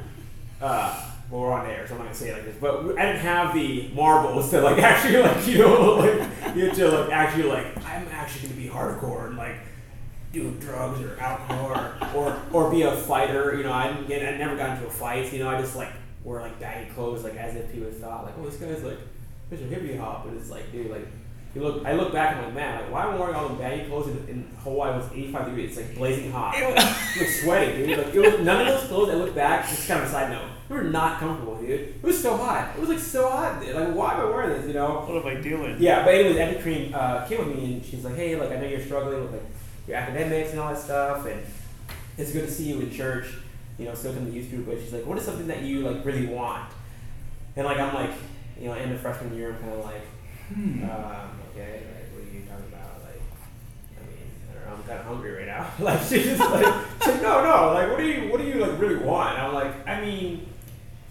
Uh, well, we're on air, so I'm not gonna say it like this. But I didn't have the marbles to like actually like you know like you to like actually like I'm actually gonna be hardcore and like do drugs or alcohol or or, or be a fighter. You know, I didn't get. I never got into a fight. You know, I just like wore like baggy clothes, like as if people thought like, oh, this guy's like Mister Hippie Hop, but it's like, dude, like. You look, I look back and I'm like, man, like, why am I wearing all the baggy clothes in, in Hawaii? It was eighty-five degrees. It's like blazing hot. Like, you look sweaty, dude. Like, it was, none of those clothes, I look back, just kind of a side note, we were not comfortable, dude. It was so hot. It was like so hot, dude. Like, why am I wearing this, you know? What am I doing? Yeah, but anyways, Auntie Cream uh, came with me and she's like, hey, like, I know you're struggling with like your academics and all that stuff, and it's good to see you in church, you know, still come to the youth group, but she's like, what is something that you like really want? And like, I'm like, you know, end of freshman year, I'm kind of like, hmm. um, okay, like, talking about like I mean I don't know, I'm kind of hungry right now. Like she's just like she's like no no like what do you what do you like really want? And I'm like I mean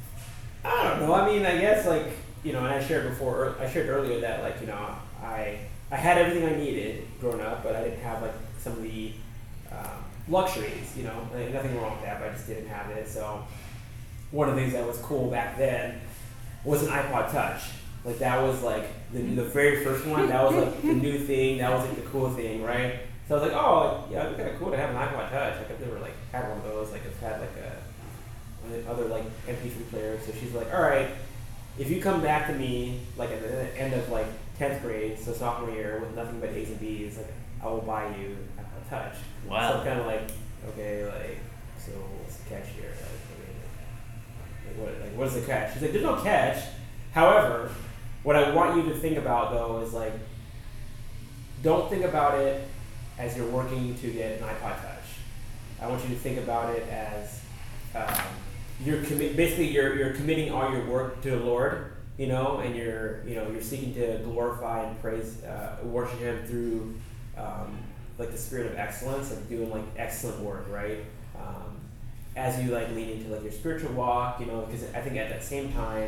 I don't know. I mean, I guess like you know, and I shared before. I shared earlier that like you know, I I had everything I needed growing up, but I didn't have like some of the um, luxuries. You know, like, nothing wrong with that, but I just didn't have it. So one of the things that was cool back then was an iPod Touch. Like that was like the, the very first one. That was like the new thing. That was like the cool thing, right? So I was like, oh, like, yeah, it'd be kind of cool to have an iPod Touch. Like I've never like had one of those. Like I've had like a one of the other like M P three players. So she's like, all right, if you come back to me like at the end of like tenth grade, so sophomore year, with nothing but A's and B's, like I will buy you an iPod Touch. Wow. So I'm kind of like, okay, like so what's the catch here? Like, I mean, like what like what is the catch? She's like, there's no catch. However, what I want you to think about though is like, don't think about it as you're working to get an iPod Touch. I want you to think about it as um, you're commi- basically you're you're committing all your work to the Lord, you know, and you're you know you're seeking to glorify and praise, uh, worship Him through um, like the spirit of excellence, like doing like excellent work, right? Um, as you like lean into like your spiritual walk, you know, because I think at that same time,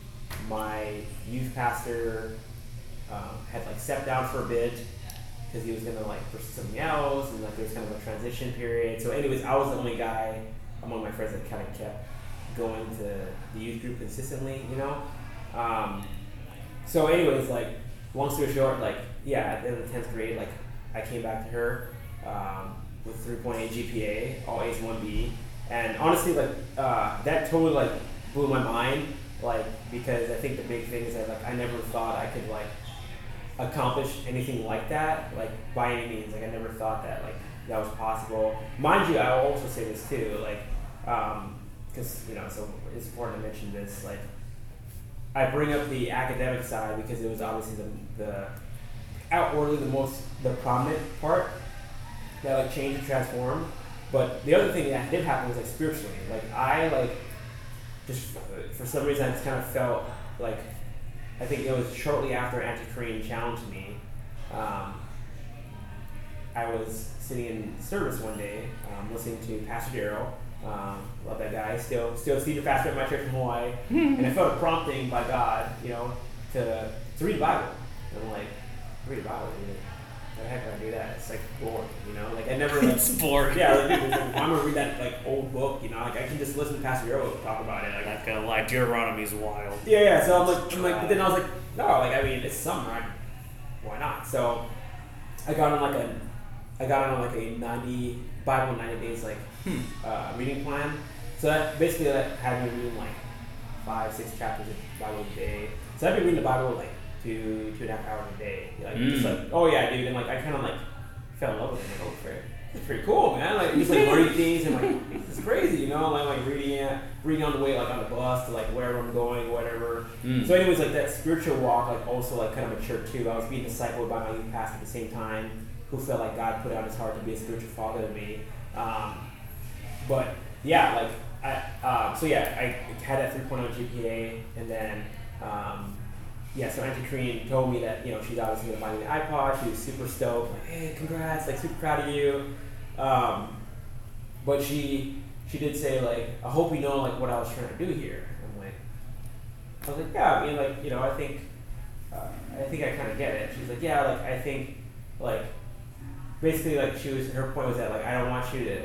my youth pastor um, had like stepped down for a bit because he was gonna like pursue something else, and like there's kind of a transition period. So, anyways, I was the only guy among my friends that kind of kept going to the youth group consistently, you know. Um, so, anyways, like long story short, like yeah, at the end of the tenth grade, like I came back to her um, with three point eight G P A, all A's, one B, and honestly, like uh, that totally like blew my mind, like because I think the big thing is that like I never thought I could like accomplish anything like that, like by any means. Like I never thought that like that was possible. Mind you, I will also say this too, like because um, you know, so it's important to mention this. Like I bring up the academic side because it was obviously the, the outwardly the most the prominent part that like changed and transformed. But the other thing that did happen was like spiritually. Like I like just for some reason I just kind of felt like I think it was shortly after Anti-Korean challenged me. Um, I was sitting in service one day, um, listening to Pastor Darrell. Um, love that guy. Still, still senior pastor at my church in Hawaii. And I felt a prompting by God, you know, to to read the Bible. And I'm like, read the Bible, dude. How the heck do I do that? It's like boring, you know. Like I never. Like, It's boring. Yeah, like, dude, like, I'm gonna read that like old book, you know. Like I can just listen to Pastor Darrell talk about it. Like, Not gonna lie, Deuteronomy's wild. yeah, yeah. So I'm like, I'm like, but then I was like, no, like I mean, it's summer. I, why not? So I got on like a, I got on like a ninety Bible in ninety days like Hmm. uh, reading plan. So that basically that had me reading like five, six chapters of Bible a day. So I've been reading the Bible like two, two and a half hours a day. Like Mm. just like, oh yeah, dude, and like I kind of like fell in love with it. Like, oh, frick, it's pretty cool, man. Like just like learning things and like this is crazy, you know. Like like reading it, reading on the way like on the bus to like wherever I'm going, whatever. Mm. So anyways, like that spiritual walk, like also like kind of matured too. I was being discipled by my youth pastor at the same time, who felt like God put it on his heart to be a spiritual father to me. Um, but yeah, like I, um, so yeah, I had that three point oh G P A, and then um, yeah, so Auntie Korean told me that you know she's obviously gonna buy me the iPod. She was super stoked, like hey, congrats, like super proud of you. Um, but she she did say like I hope you know like what I was trying to do here. I'm like I was like yeah, I mean like you know I think uh, I think I kind of get it. She's like yeah, like I think like basically like she was her point was that like I don't want you to.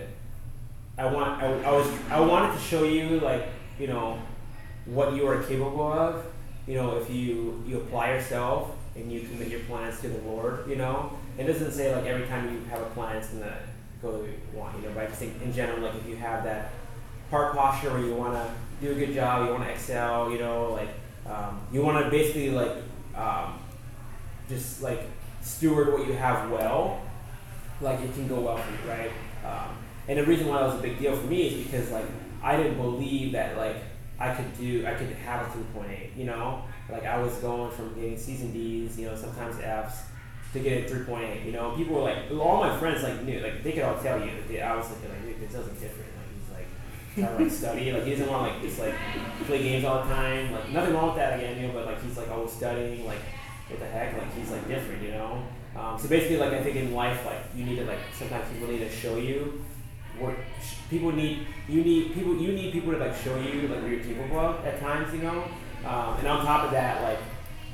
I want I, I was I wanted to show you like you know what you are capable of, you know if you you apply yourself and you commit your plans to the Lord, you know it doesn't say like every time you have a plan it's gonna go the way you want, you know but I just think in general like if you have that heart posture where you want to do a good job, you want to excel, you know like um, you want to basically like um, just like steward what you have well, like it can go well for you, right? Um, And the reason why it was a big deal for me is because like I didn't believe that like I could do I could have a three point eight, you know? Like I was going from getting C's and D's, you know, sometimes F's to get a three point eight, you know. People were like all my friends like knew, like they could all tell you that they, I was like, like dude, this doesn't different. Like he's like trying to like study, like he doesn't want to like just like play games all the time. Like nothing wrong with that again, you know, but like he's like always studying, like what the heck? Like he's like different, you know? Um, so basically like I think in life like you need to like sometimes people need to show you work. People need you need people you need people to like show you like what you're capable of at times, you know. Um, and on top of that, like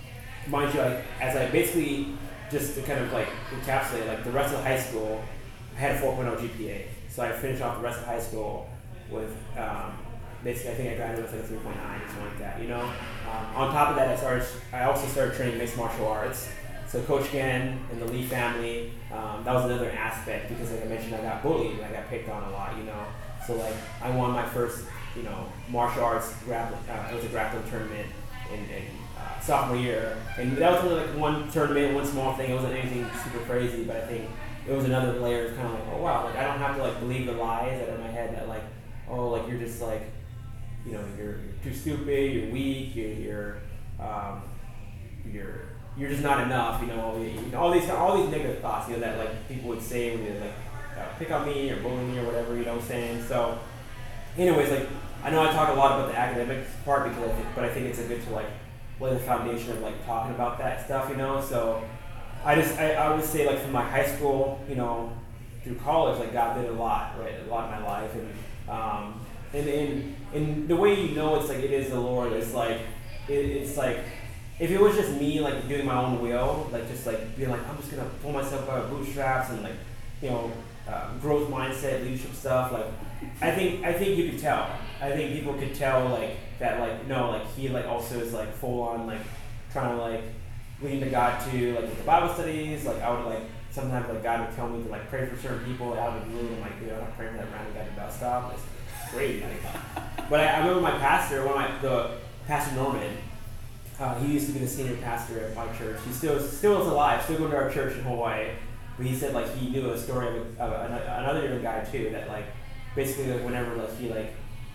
mind you, like as I basically just to kind of like encapsulate, like the rest of high school, I had a four point oh G P A, so I finished off the rest of high school with um, basically I think I graduated with like a three point nine or something like that, you know. Um, on top of that, I started I also started training mixed martial arts. So Coach Gann and the Lee family, um, that was another aspect because like I mentioned, I got bullied and I got picked on a lot, you know. So like I won my first, you know, martial arts grappling, uh, it was a grappling tournament in, in uh, sophomore year. And that was only like one tournament, one small thing. It wasn't anything super crazy, but I think it was another layer of kind of like, oh wow, like I don't have to like believe the lies that are in my head that like, oh, like you're just like, you know, you're, you're too stupid, you're weak, you're, you're, um, you're, you're just not enough, you know, you know, all these all these negative thoughts, you know, that like people would say when they like uh, pick on me or bully me or whatever, you know what I'm saying? So, anyways, like I know I talk a lot about the academic part because I think, but I think it's a good to like lay the foundation of like talking about that stuff, you know. So, I just I, I would say like from my high school, you know, through college, like God did a lot, right, a lot in my life, and um, and and and the way you know it's like it is the Lord, it's like it, it's like. If it was just me, like, doing my own will, like, just, like, being like, I'm just going to pull myself by the bootstraps and, like, you know, uh, growth mindset, leadership stuff, like, I think I think you could tell. I think people could tell, like, that, like, no, like, he, like, also is, like, full-on, like, trying to, like, lean to God to, like, with the Bible studies. Like, I would, like, sometimes, like, God would tell me to, like, pray for certain people out of the blue. I'm like, dude, I'm not praying for that random guy to bust off. It's crazy. Like, but I, I remember my pastor, one of my, the, Pastor Norman, Uh, he used to be the senior pastor at my church. He still still is alive, still going to our church in Hawaii. But he said like he knew a story of, a, of a, another young guy too that like basically like whenever like he like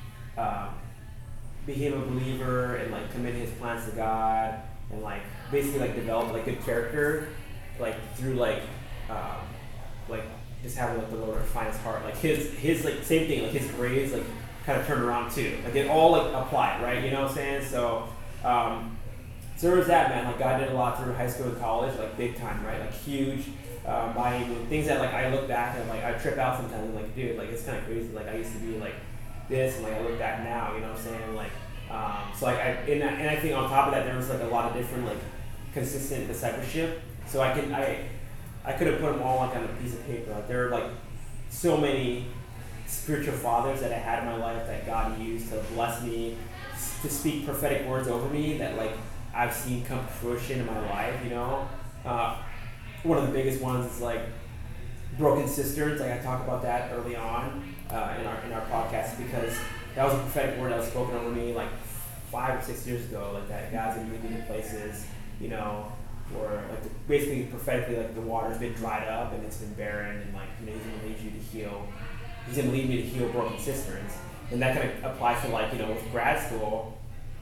um, became a believer and like committed his plans to God and like basically like developed like good character like through like um, like just having like the Lord refine his heart. Like his his like same thing like his grades like kind of turned around too. Like it all like applied, right? You know what I'm saying? So. Um, So there was that, man. Like God did a lot through high school and college, like big time, right? Like huge, um, buying things that like I look back and like I trip out sometimes. I'm like, dude, like it's kind of crazy. Like I used to be like this, and like I look back now. You know what I'm saying? Like, um, so like I and, and I think on top of that there was like a lot of different like consistent discipleship. So I can I I could have put them all like on a piece of paper. Like there are like so many spiritual fathers that I had in my life that God used to bless me, to speak prophetic words over me that like. I've seen come to fruition in my life, you know. Uh, one of the biggest ones is like broken cisterns. Like I talk about that early on uh, in our in our podcast because that was a prophetic word that was spoken over me like five or six years ago. Like that God's gonna lead me to places, you know, where like the, basically prophetically like the water's been dried up and it's been barren, and like you know He's gonna lead you to heal. He's gonna lead me to heal broken cisterns, and that kind of applies to like you know with grad school.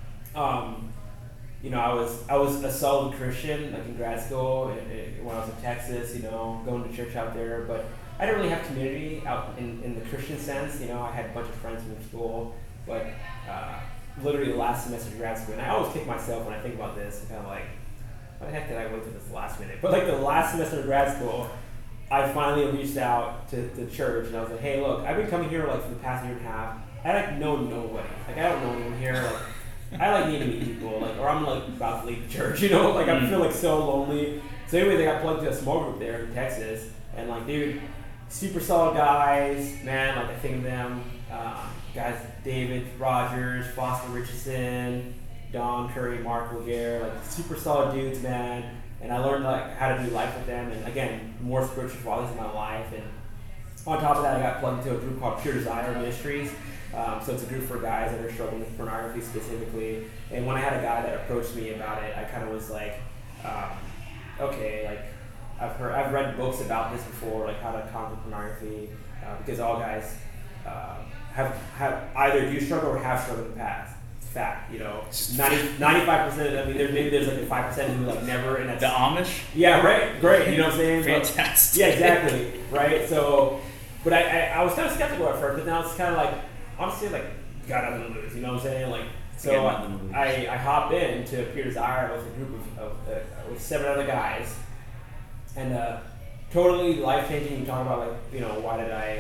Um, You know, I was I was a solid Christian, like in grad school, and, and when I was in Texas, you know, going to church out there. But I didn't really have community out in, in the Christian sense. You know, I had a bunch of friends from school, but uh, literally the last semester of grad school, and I always kick myself when I think about this, kind of like, why the heck did I wait till this last minute? But like the last semester of grad school, I finally reached out to the church, and I was like, hey, look, I've been coming here like for the past year and a half. I like know nobody. Like I don't know anyone here. Like. I like need to meet people, like, or I'm like about to leave the church, you know, like I feel like so lonely. So anyways, I got plugged into a small group there in Texas, and like, dude, super solid guys, man. Like I think of them, uh, guys, David Rogers, Foster Richardson, Don Curry, Mark Laguerre, like super solid dudes, man. And I learned like how to do life with them, and again, more spiritual fathers in my life. And on top of that, I got plugged into a group called Pure Desire Ministries. Um, so it's a group for guys that are struggling with pornography specifically. And when I had a guy that approached me about it, I kind of was like, um, okay, like I've heard, I've read books about this before, like how to conquer pornography, uh, because all guys uh, have have either do struggle or have struggled in the past. It's fact, you know, ninety, ninety-five percent. I mean, there maybe there's like a five percent who like never. And that's, the Amish. Yeah, right, great. You know what I'm saying? Fantastic. But, yeah, exactly. Right. So, but I, I I was kind of skeptical at first, but now it's kind of like. Honestly, like, got nothing to lose, you know what I'm saying? Like, so I, I hopped in to Pure Desire with a group of, of uh, with seven other guys, and uh, totally life changing. You talk about like, you know, why did I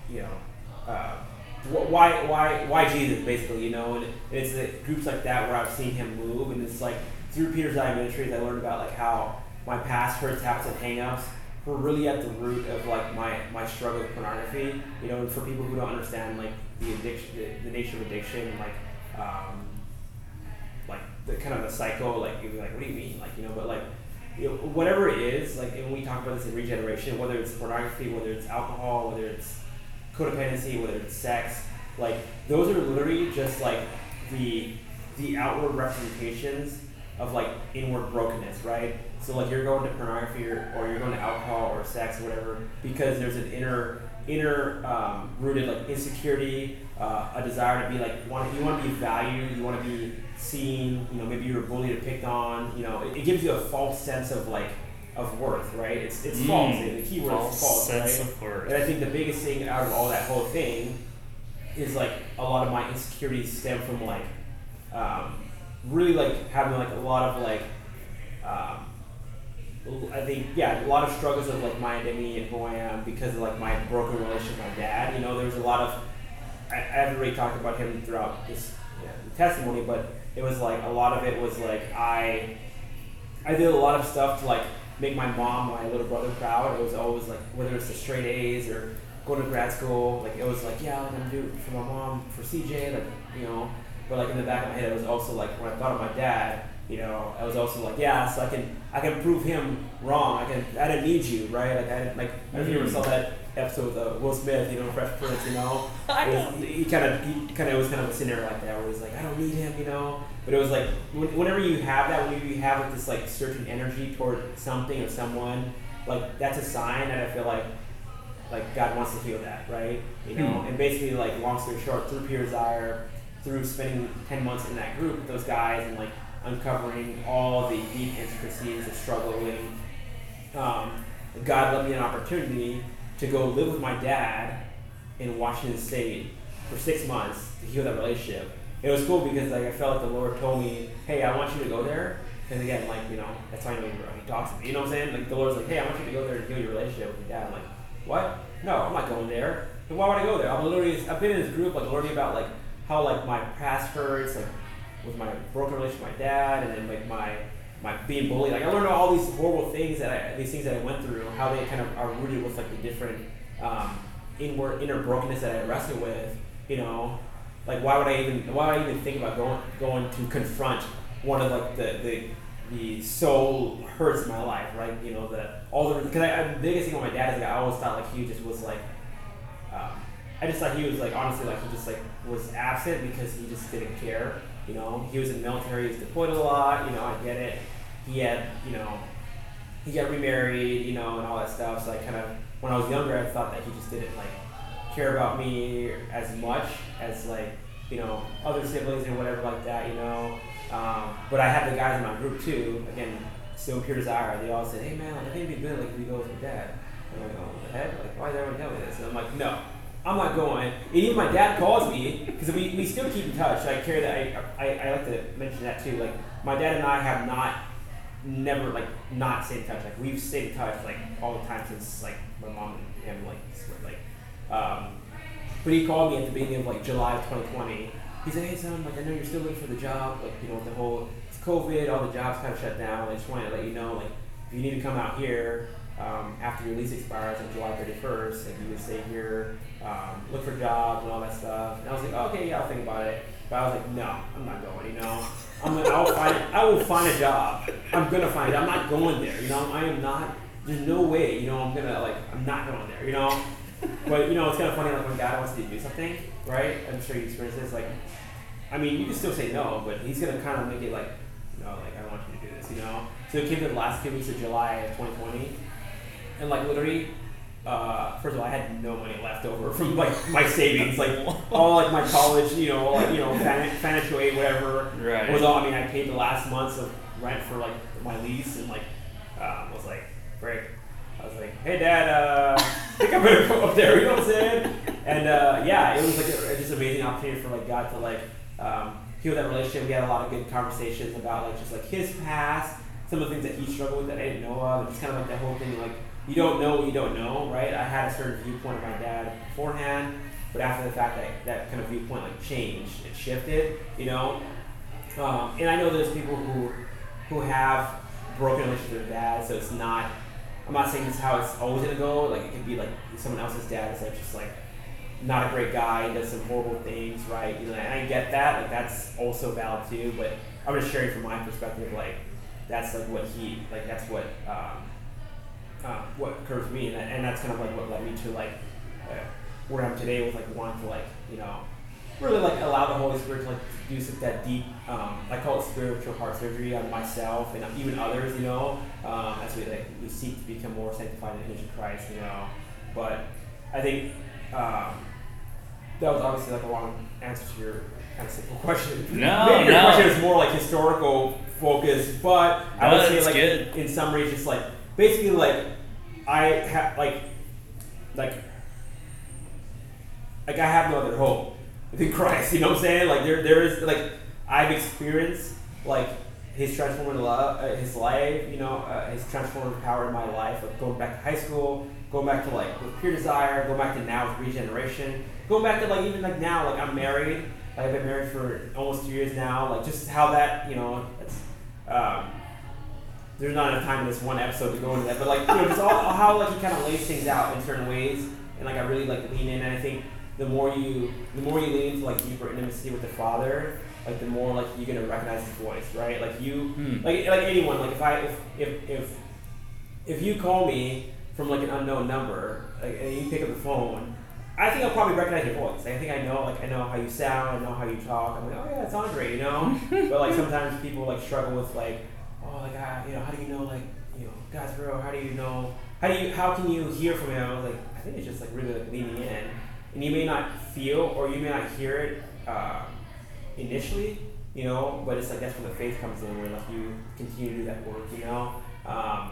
you know, uh, wh- why why why Jesus basically, you know, and it's the groups like that where I've seen him move, and it's like through Peter's Eye Ministries I learned about like how my past hurts, habits, and hangups were really at the root of like my, my struggle with pornography, you know, and for people who don't understand like the addiction, the, the nature of addiction, like um, like the kind of the cycle, like you'd be like, what do you mean, like, you know, but like, you know, whatever it is, like, and we talk about this in regeneration, whether it's pornography, whether it's alcohol, whether it's codependency, whether it's sex, like those are literally just like the the outward representations of like inward brokenness, right? So like you're going to pornography or, or you're going to alcohol or sex or whatever because there's an inner inner um, rooted like insecurity, uh, a desire to be like want you want to be valued, you want to be seen, you know, maybe you were bullied or picked on, you know, it, it gives you a false sense of like of worth, right? It's it's mm, false. The key word is false, sense right? Of worth. And I think the biggest thing out of all that whole thing is like a lot of my insecurities stem from like um, really like having like a lot of like um, I think yeah a lot of struggles of like my identity and who I am because of like my broken relationship with my dad. You know, there was a lot of I, I haven't really talked about him throughout this yeah, testimony, but it was like a lot of it was like I I did a lot of stuff to like make my mom, my little brother proud. It was always like whether it's the straight A's or going to grad school, like it was like yeah I'm gonna do it for my mom, for C J, like you know. But like in the back of my head, it was also like when I thought of my dad, you know, I was also like, yeah, so I can I can prove him wrong. I can I didn't need you, right? Like I didn't like I don't know if you ever saw that episode with uh, Will Smith, you know, Fresh Prince, you know. I know. Was, he kind of he kind of was kind of a scenario like that where he's like, I don't need him, you know. But it was like whenever you have that, whenever you have like this like searching energy toward something or someone, like that's a sign that I feel like like God wants to heal that, right? You know, mm. and basically like long story short, through Peter Zaire, through spending ten months in that group with those guys and like uncovering all the deep intricacies of struggling, um, God led me an opportunity to go live with my dad in Washington State for six months to heal that relationship. It was cool because like I felt like the Lord told me, hey, I want you to go there. And again, like, you know, that's how I know he talks to me. You know what I'm saying? Like the Lord's like, hey, I want you to go there and heal your relationship with your dad. I'm like, what? No, I'm not going there. And why would I go there? I'm literally, I've been in this group like learning about like how like my past hurts, like with my broken relationship with my dad, and then like my my being bullied. Like I learned about all these horrible things that I, these things that I went through, how they kind of are rooted with like the different um, inward inner brokenness that I wrestled with. You know, like why would I even why would I even think about going going to confront one of like the the the soul hurts in my life, right? You know, the all the because I, I, the biggest thing with my dad is like I always thought like he just was like. Um, I just thought he was like honestly like he just like was absent because he just didn't care. You know, he was in the military, he was deployed a lot. You know, I get it. He had, you know, he got remarried, you know, and all that stuff. So I kind of, when I was younger, I thought that he just didn't like care about me as much as like, you know, other siblings or whatever like that. You know, um, but I had the guys in my group too. Again, still Pure Desire. They all said, "Hey man, like, I think it'd be good like if we go with your dad." And I'm like, "Oh, what the heck? Like, why is everyone telling me this?" And I'm like, "No." I'm not going. And even my dad calls me because we, we still keep in touch. I carry that. I, I I like to mention that too. Like my dad and I have not, never like not stayed in touch. Like we've stayed in touch like all the time since like my mom and him like like. Um, but he called me at the beginning of like July of twenty twenty. He said, "Hey son, like I know you're still looking for the job. Like you know with the whole it's COVID, all the jobs kind of shut down. I just wanted to let you know like if you need to come out here." Um, after your lease expires on July thirty-first, like you would stay here, um, look for jobs and all that stuff. And I was like, oh, okay, yeah, I'll think about it. But I was like, no, I'm not going. You know, I'm gonna, I'll find, I will find a job. I'm gonna find it. I'm not going there. You know, I am not. There's no way. You know, I'm gonna like, I'm not going there. You know, but you know, it's kind of funny like when God wants you to do something, right? I'm sure you experienced this. Like, I mean, you can still say no, but He's gonna kind of make it like, no, like I want you to do this. You know. So it came to the last two weeks of July of twenty twenty. And like literally, uh, first of all, I had no money left over from like my savings, like all like my college, you know, like you know, fin- financial aid, whatever. Right. Was all. I mean, I paid the last months of rent for like my lease, and like uh, was like, break. I was like, hey dad, uh, I think I'm gonna go up there. You know what I'm saying? And uh, yeah, it was like a, just amazing opportunity for like God to like um, heal that relationship. We had a lot of good conversations about like just like his past, some of the things that he struggled with that I didn't know of, and just kind of like that whole thing like. you don't know what you don't know, right? I had a certain viewpoint of my dad beforehand, but after the fact that that kind of viewpoint like changed, it shifted, you know. Um, and I know there's people who who have broken relationships with their dad, so it's not. I'm not saying this is how it's always gonna go. Like it could be like someone else's dad is like just like not a great guy, does some horrible things, right? You know, and I get that. Like that's also valid too. But I'm just sharing from my perspective. Like that's like what he like. That's what um, uh, what occurs for me, and, that, and that's kind of like what led me to like uh, where I'm today with like wanting to like you know really like allow the Holy Spirit to like do some that deep um, I call it spiritual heart surgery on myself and even others, you know, um, as we like we seek to become more sanctified in the image of Christ, you know. But I think um, that was obviously like a long answer to your kind of simple question. No, Maybe your no. question is more like historical focused, but I No, would say that's like good. in summary, just like basically like I have like like like I have no other hope than Christ. You know what I'm saying? Like there there is like I've experienced like his transformative love, uh, his life. You know, uh, his transformative power in my life. Like going back to high school, going back to like with Pure Desire, going back to now with Regeneration, going back to like even like now like I'm married. Like I've been married for almost two years now. Like just how that you know it's. Um, there's not enough time in this one episode to go into that, but like you know, just all, how like he kind of lays things out in certain ways, and like I really like lean in, and I think the more you the more you lean into like deeper intimacy with the Father, like the more like you're gonna recognize his voice, right? Like you, Hmm. like like anyone, like if I if if if if you call me from like an unknown number, like and you pick up the phone, I think I'll probably recognize your voice. I think I know like I know how you sound, I know how you talk. I'm like, oh yeah, it's Andre, you know. But like sometimes people like struggle with like. Oh, like, I, you know, how do you know, like, you know, God's real? How do you know? How do you? How can you hear from Him? I was like, I think it's just like really like leaning in, and you may not feel or you may not hear it uh, initially, you know, but it's like that's when the faith comes in, where like you continue to do that work, you know, um,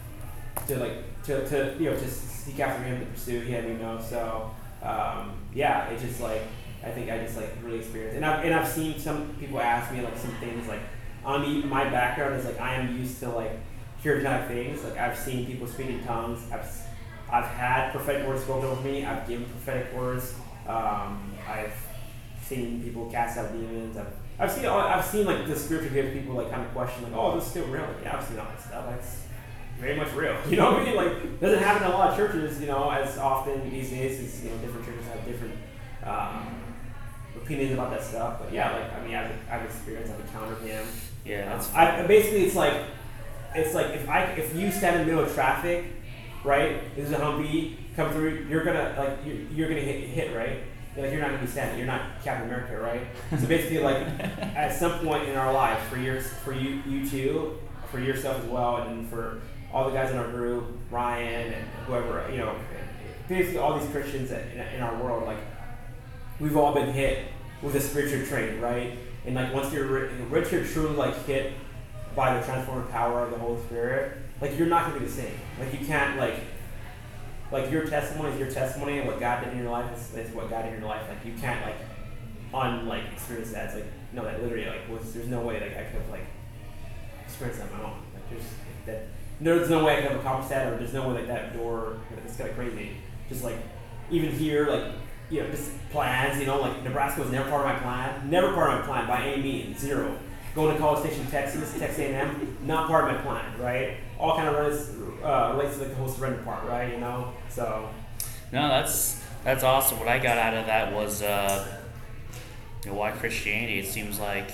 to like to, to you know to seek after Him, to pursue Him, you know. So um, yeah, it just like I think I just like really experienced, and I've and I've seen some people ask me like some things like. On me, my background is like I am used to like charismatic things. Like I've seen people speak in tongues. I've I've had prophetic words spoken over me. I've given prophetic words. Um, I've seen people cast out demons. I've I've seen all, I've seen like the spiritual gifts. People like kind of question like, oh, this is still real. Like, yeah, I've seen all that stuff. That's very much real. You know what I mean? Like it doesn't happen in a lot of churches. You know, as often these days. Is you know different churches have different. Um, opinions about that stuff, but yeah, like I mean, I've, I've experienced, I've encountered him. Yeah, that's I basically it's like, it's like if I if you stand in the middle of traffic, right? This is a Humvee come through, you're gonna like you're, you're gonna hit hit right. Like you're not gonna be standing. You're not Captain America, right? So basically, like at some point in our lives, for yours, for you, you two, for yourself as well, and for all the guys in our group, Ryan and whoever, you know, basically all these Christians in, in our world, like. We've all been hit with a spiritual train, right? And like once you're once you're truly like hit by the transformative power of the Holy Spirit, like you're not gonna be the same. Like you can't like like your testimony is your testimony, and what God did in your life is, is what God did in your life. Like you can't like on like experience that. It's like no, that literally like was there's no way like I could have like experienced that on my own. Like there's that there's no way I could have accomplished that, or there's no way like that door. It's kind of crazy. Just like even here, like. You know, just plans, you know, like Nebraska was never part of my plan. Never part of my plan by any means. Zero. Going to College Station, Texas, Texas A and M, not part of my plan, right? All kind of relates, uh, relates to like the whole surrender part, right? You know? So. No, that's that's awesome. What I got out of that was uh, you know, why Christianity. It seems like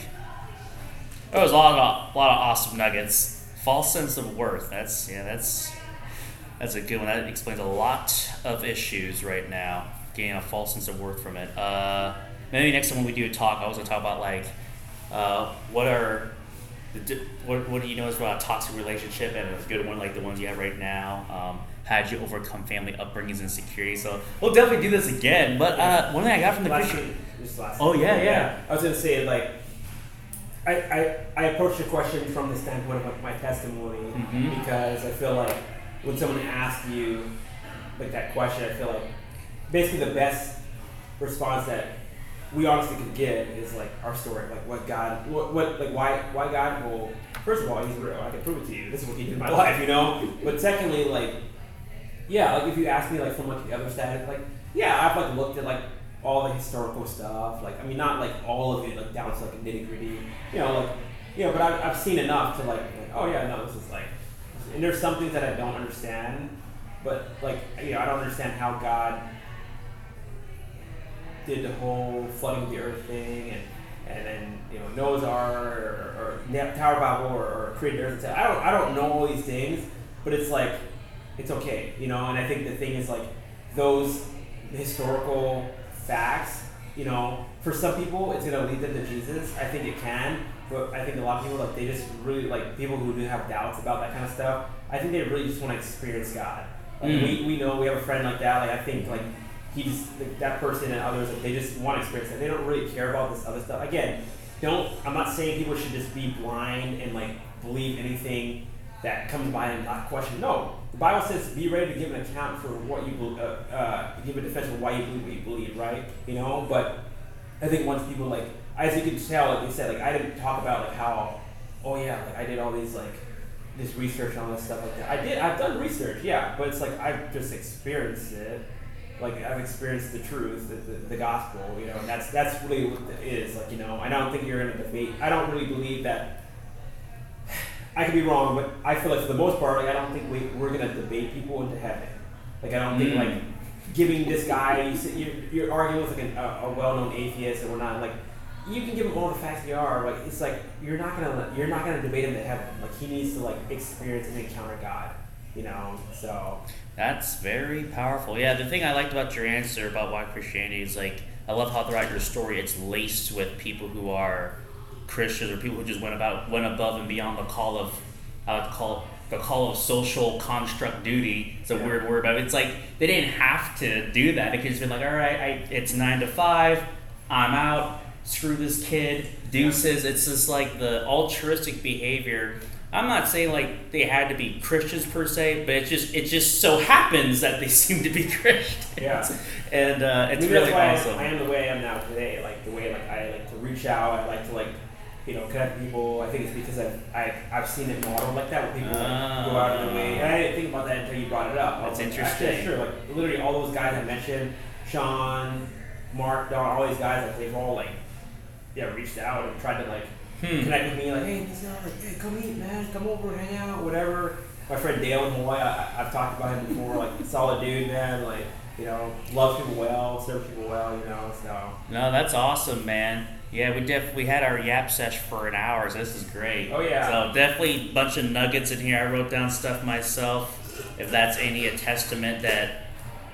there was a lot of a lot of awesome nuggets. False sense of worth. That's yeah, that's that's a good one. That explains a lot of issues right now. Getting a false sense of worth from it. Uh, maybe next time when we do a talk, I was gonna talk about like uh, what are the di- what what do you know is about a toxic relationship and a good one like the ones you have right now. Um, how did you overcome family upbringings and insecurity? So we'll definitely do this again. But uh, one thing I got from the last Christian. This last Oh yeah, yeah, yeah. I was gonna say like. I, I, I approach the question from the standpoint of my testimony mm-hmm. because I feel like when someone asks you like that question, I feel like basically the best response that we honestly could give is like our story, like what God, what, what like why why God will. First of all, He's real. I can prove it to you. This is what He did in my life, you know. But secondly, like yeah, like if you ask me like from like the other side, like yeah, I've like looked at like all the historical stuff. Like I mean, not like all of it, like down to like a nitty gritty. You know, like you know, but I've I've seen enough to like, like oh yeah, no, this is like, and there's some things that I don't understand, but like you know, I don't understand how God did the whole flooding of the earth thing and. And then you know Noah's Ark or, or, or Tower of Babel or, or created Earth. I don't I don't know all these things, but it's like it's okay, you know. And I think the thing is like those historical facts, you know, for some people it's gonna lead them to Jesus. I think it can, but I think a lot of people like they just really like people who do have doubts about that kind of stuff. I think they really just want to experience God. Like mm. we we know we have a friend like that. Like I think like. He just like, that person and others like, they just want to experience it. They don't really care about this other stuff. Again, don't. I'm not saying people should just be blind and like believe anything that comes by and not question. No, the Bible says be ready to give an account for what you uh, uh, give a defense for why you believe what you believe, right? You know. But I think once people like, as you can tell, like they said, like I didn't talk about like how, oh yeah, like I did all these like this research on this stuff like that. I did. I've done research, yeah, but it's like I've just experienced it. Like I've experienced the truth, the, the, the gospel, you know, and that's that's really what it is. Like, you know, I don't think you're in a debate. I don't really believe that. I could be wrong, but I feel like for the most part, like I don't think we we're gonna debate people into heaven. Like I don't think mm. like giving this guy you sit, you're, you're arguing with like an, a, a well-known atheist and we're not like you can give him all the facts you are. Like it's like you're not gonna you're not gonna debate him to heaven. Like he needs to like experience and encounter God. You know, so. That's very powerful. Yeah, the thing I liked about your answer about why Christianity is like, I love how throughout your story it's laced with people who are Christians or people who just went about went above and beyond the call of, I would call the call of social construct duty. It's a yeah. weird word, but it's like they didn't have to do that. They could just be like, all right, I, it's nine to five, I'm out. Screw this kid. Deuces. It's just like the altruistic behavior. I'm not saying like they had to be Christians per se, but it just it just so happens that they seem to be Christians. Yeah. And uh, it's Maybe really that's why awesome. I, I am the way I am now today. Like the way like I like to reach out. I like to like you know connect people. I think it's because I've I, I've seen it modeled like that where people like, uh, go out of their way. And I didn't think about that until you brought it up. That's like, interesting. Actually, sure. Like literally all those guys I mentioned, Sean, Mark, Don, all these guys. Like they've all like yeah reached out and tried to like. Hmm. Connect with me, like, hey, this guy, like, hey, come eat, man, come over, hang out, whatever. My friend Dale in Hawaii, I, I've talked about him before, like, solid dude, man, like, you know, loves people well, serves people well, you know, so. No, that's awesome, man. Yeah, we def we had our yap sesh for an hour, so this is great. Oh, yeah. So definitely a bunch of nuggets in here. I wrote down stuff myself. If that's any a testament that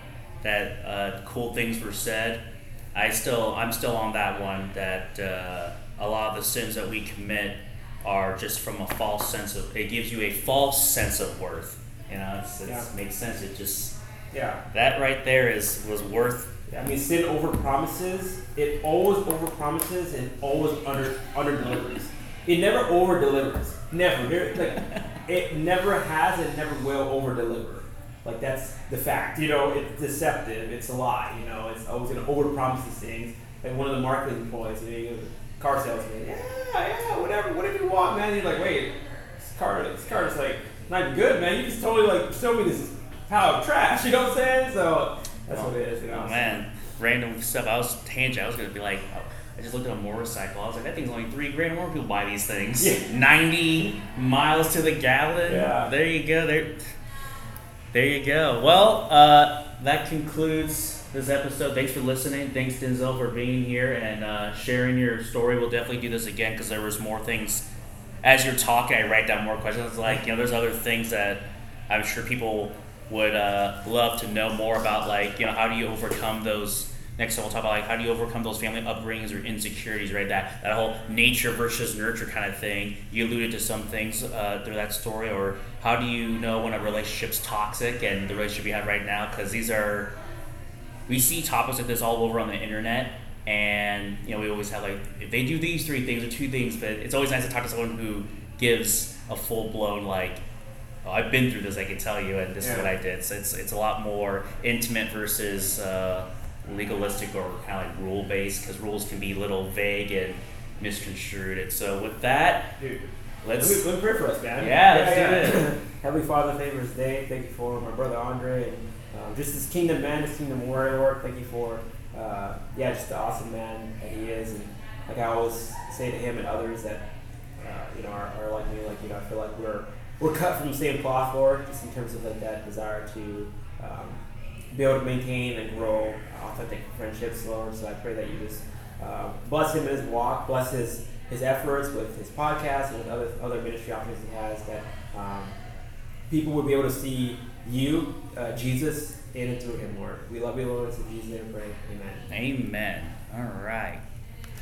that uh, cool things were said, I still I'm still on that one that. Uh, A lot of the sins that we commit are just from a false sense of. It gives you a false sense of worth. You know, it's, it's, yeah. it makes sense. It just yeah. That right there is was worth. Yeah, I mean, sin over promises. It always over promises and always under under delivers. It never over delivers. Never. There, like it never has and never will over deliver. Like that's the fact. You know, it's deceptive. It's a lie. You know, it's always gonna over promise these things. Like one of the marketing employees. You know. You go, car salesman, yeah, yeah, whatever, whatever you want, man. He's like, wait, this car, this car is like not even good, man. You just totally like show me this pile of trash. You know what I'm saying? So that's oh, what it is. You know? Oh man, random stuff. I was tangent. I was gonna be like, oh, I just looked at a motorcycle. I was like, that thing's only three grand. More people buy these things. Yeah. Ninety miles to the gallon. Yeah. There you go. There. There you go. Well, uh, that concludes this episode. Thanks for listening. Thanks, Denzel, for being here and uh, sharing your story. We'll definitely do this again because there was more things. As you're talking, I write down more questions. Like, you know, there's other things that I'm sure people would uh, love to know more about. Like, you know, how do you overcome those? Next time we'll talk about like how do you overcome those family upbringings or insecurities, right? That that whole nature versus nurture kind of thing. You alluded to some things uh, through that story, or how do you know when a relationship's toxic and the relationship you have right now? Because these are, we see topics like this all over on the internet, and you know we always have like if they do these three things or two things, but it's always nice to talk to someone who gives a full blown like, oh, I've been through this, I can tell you, and this yeah. is what I did. So it's it's a lot more intimate versus. Uh, legalistic or kind of like rule based, because rules can be a little vague and misconstrued. And so with that, dude, Let's. Let me, let me pray for us, man. Yeah, let's do it. Heavenly Father, thank you for this day. Thank you for my brother Andre and um, just this kingdom man, this kingdom warrior, Lord. Thank you for, uh, yeah, just the awesome man that he is. And like I always say to him and others that, uh, you know, are, are like me, like, you know, I feel like we're we're cut from the same cloth, Lord, just in terms of like that desire to um, be able to maintain and grow authentic friendships, Lord. So I pray that you just uh, bless him in his walk, bless his his efforts with his podcast and with other other ministry opportunities he has, that um, people would be able to see you, uh, Jesus, in and through him, Lord. We love you, Lord. It's in Jesus' name we pray. Amen. Amen. All right.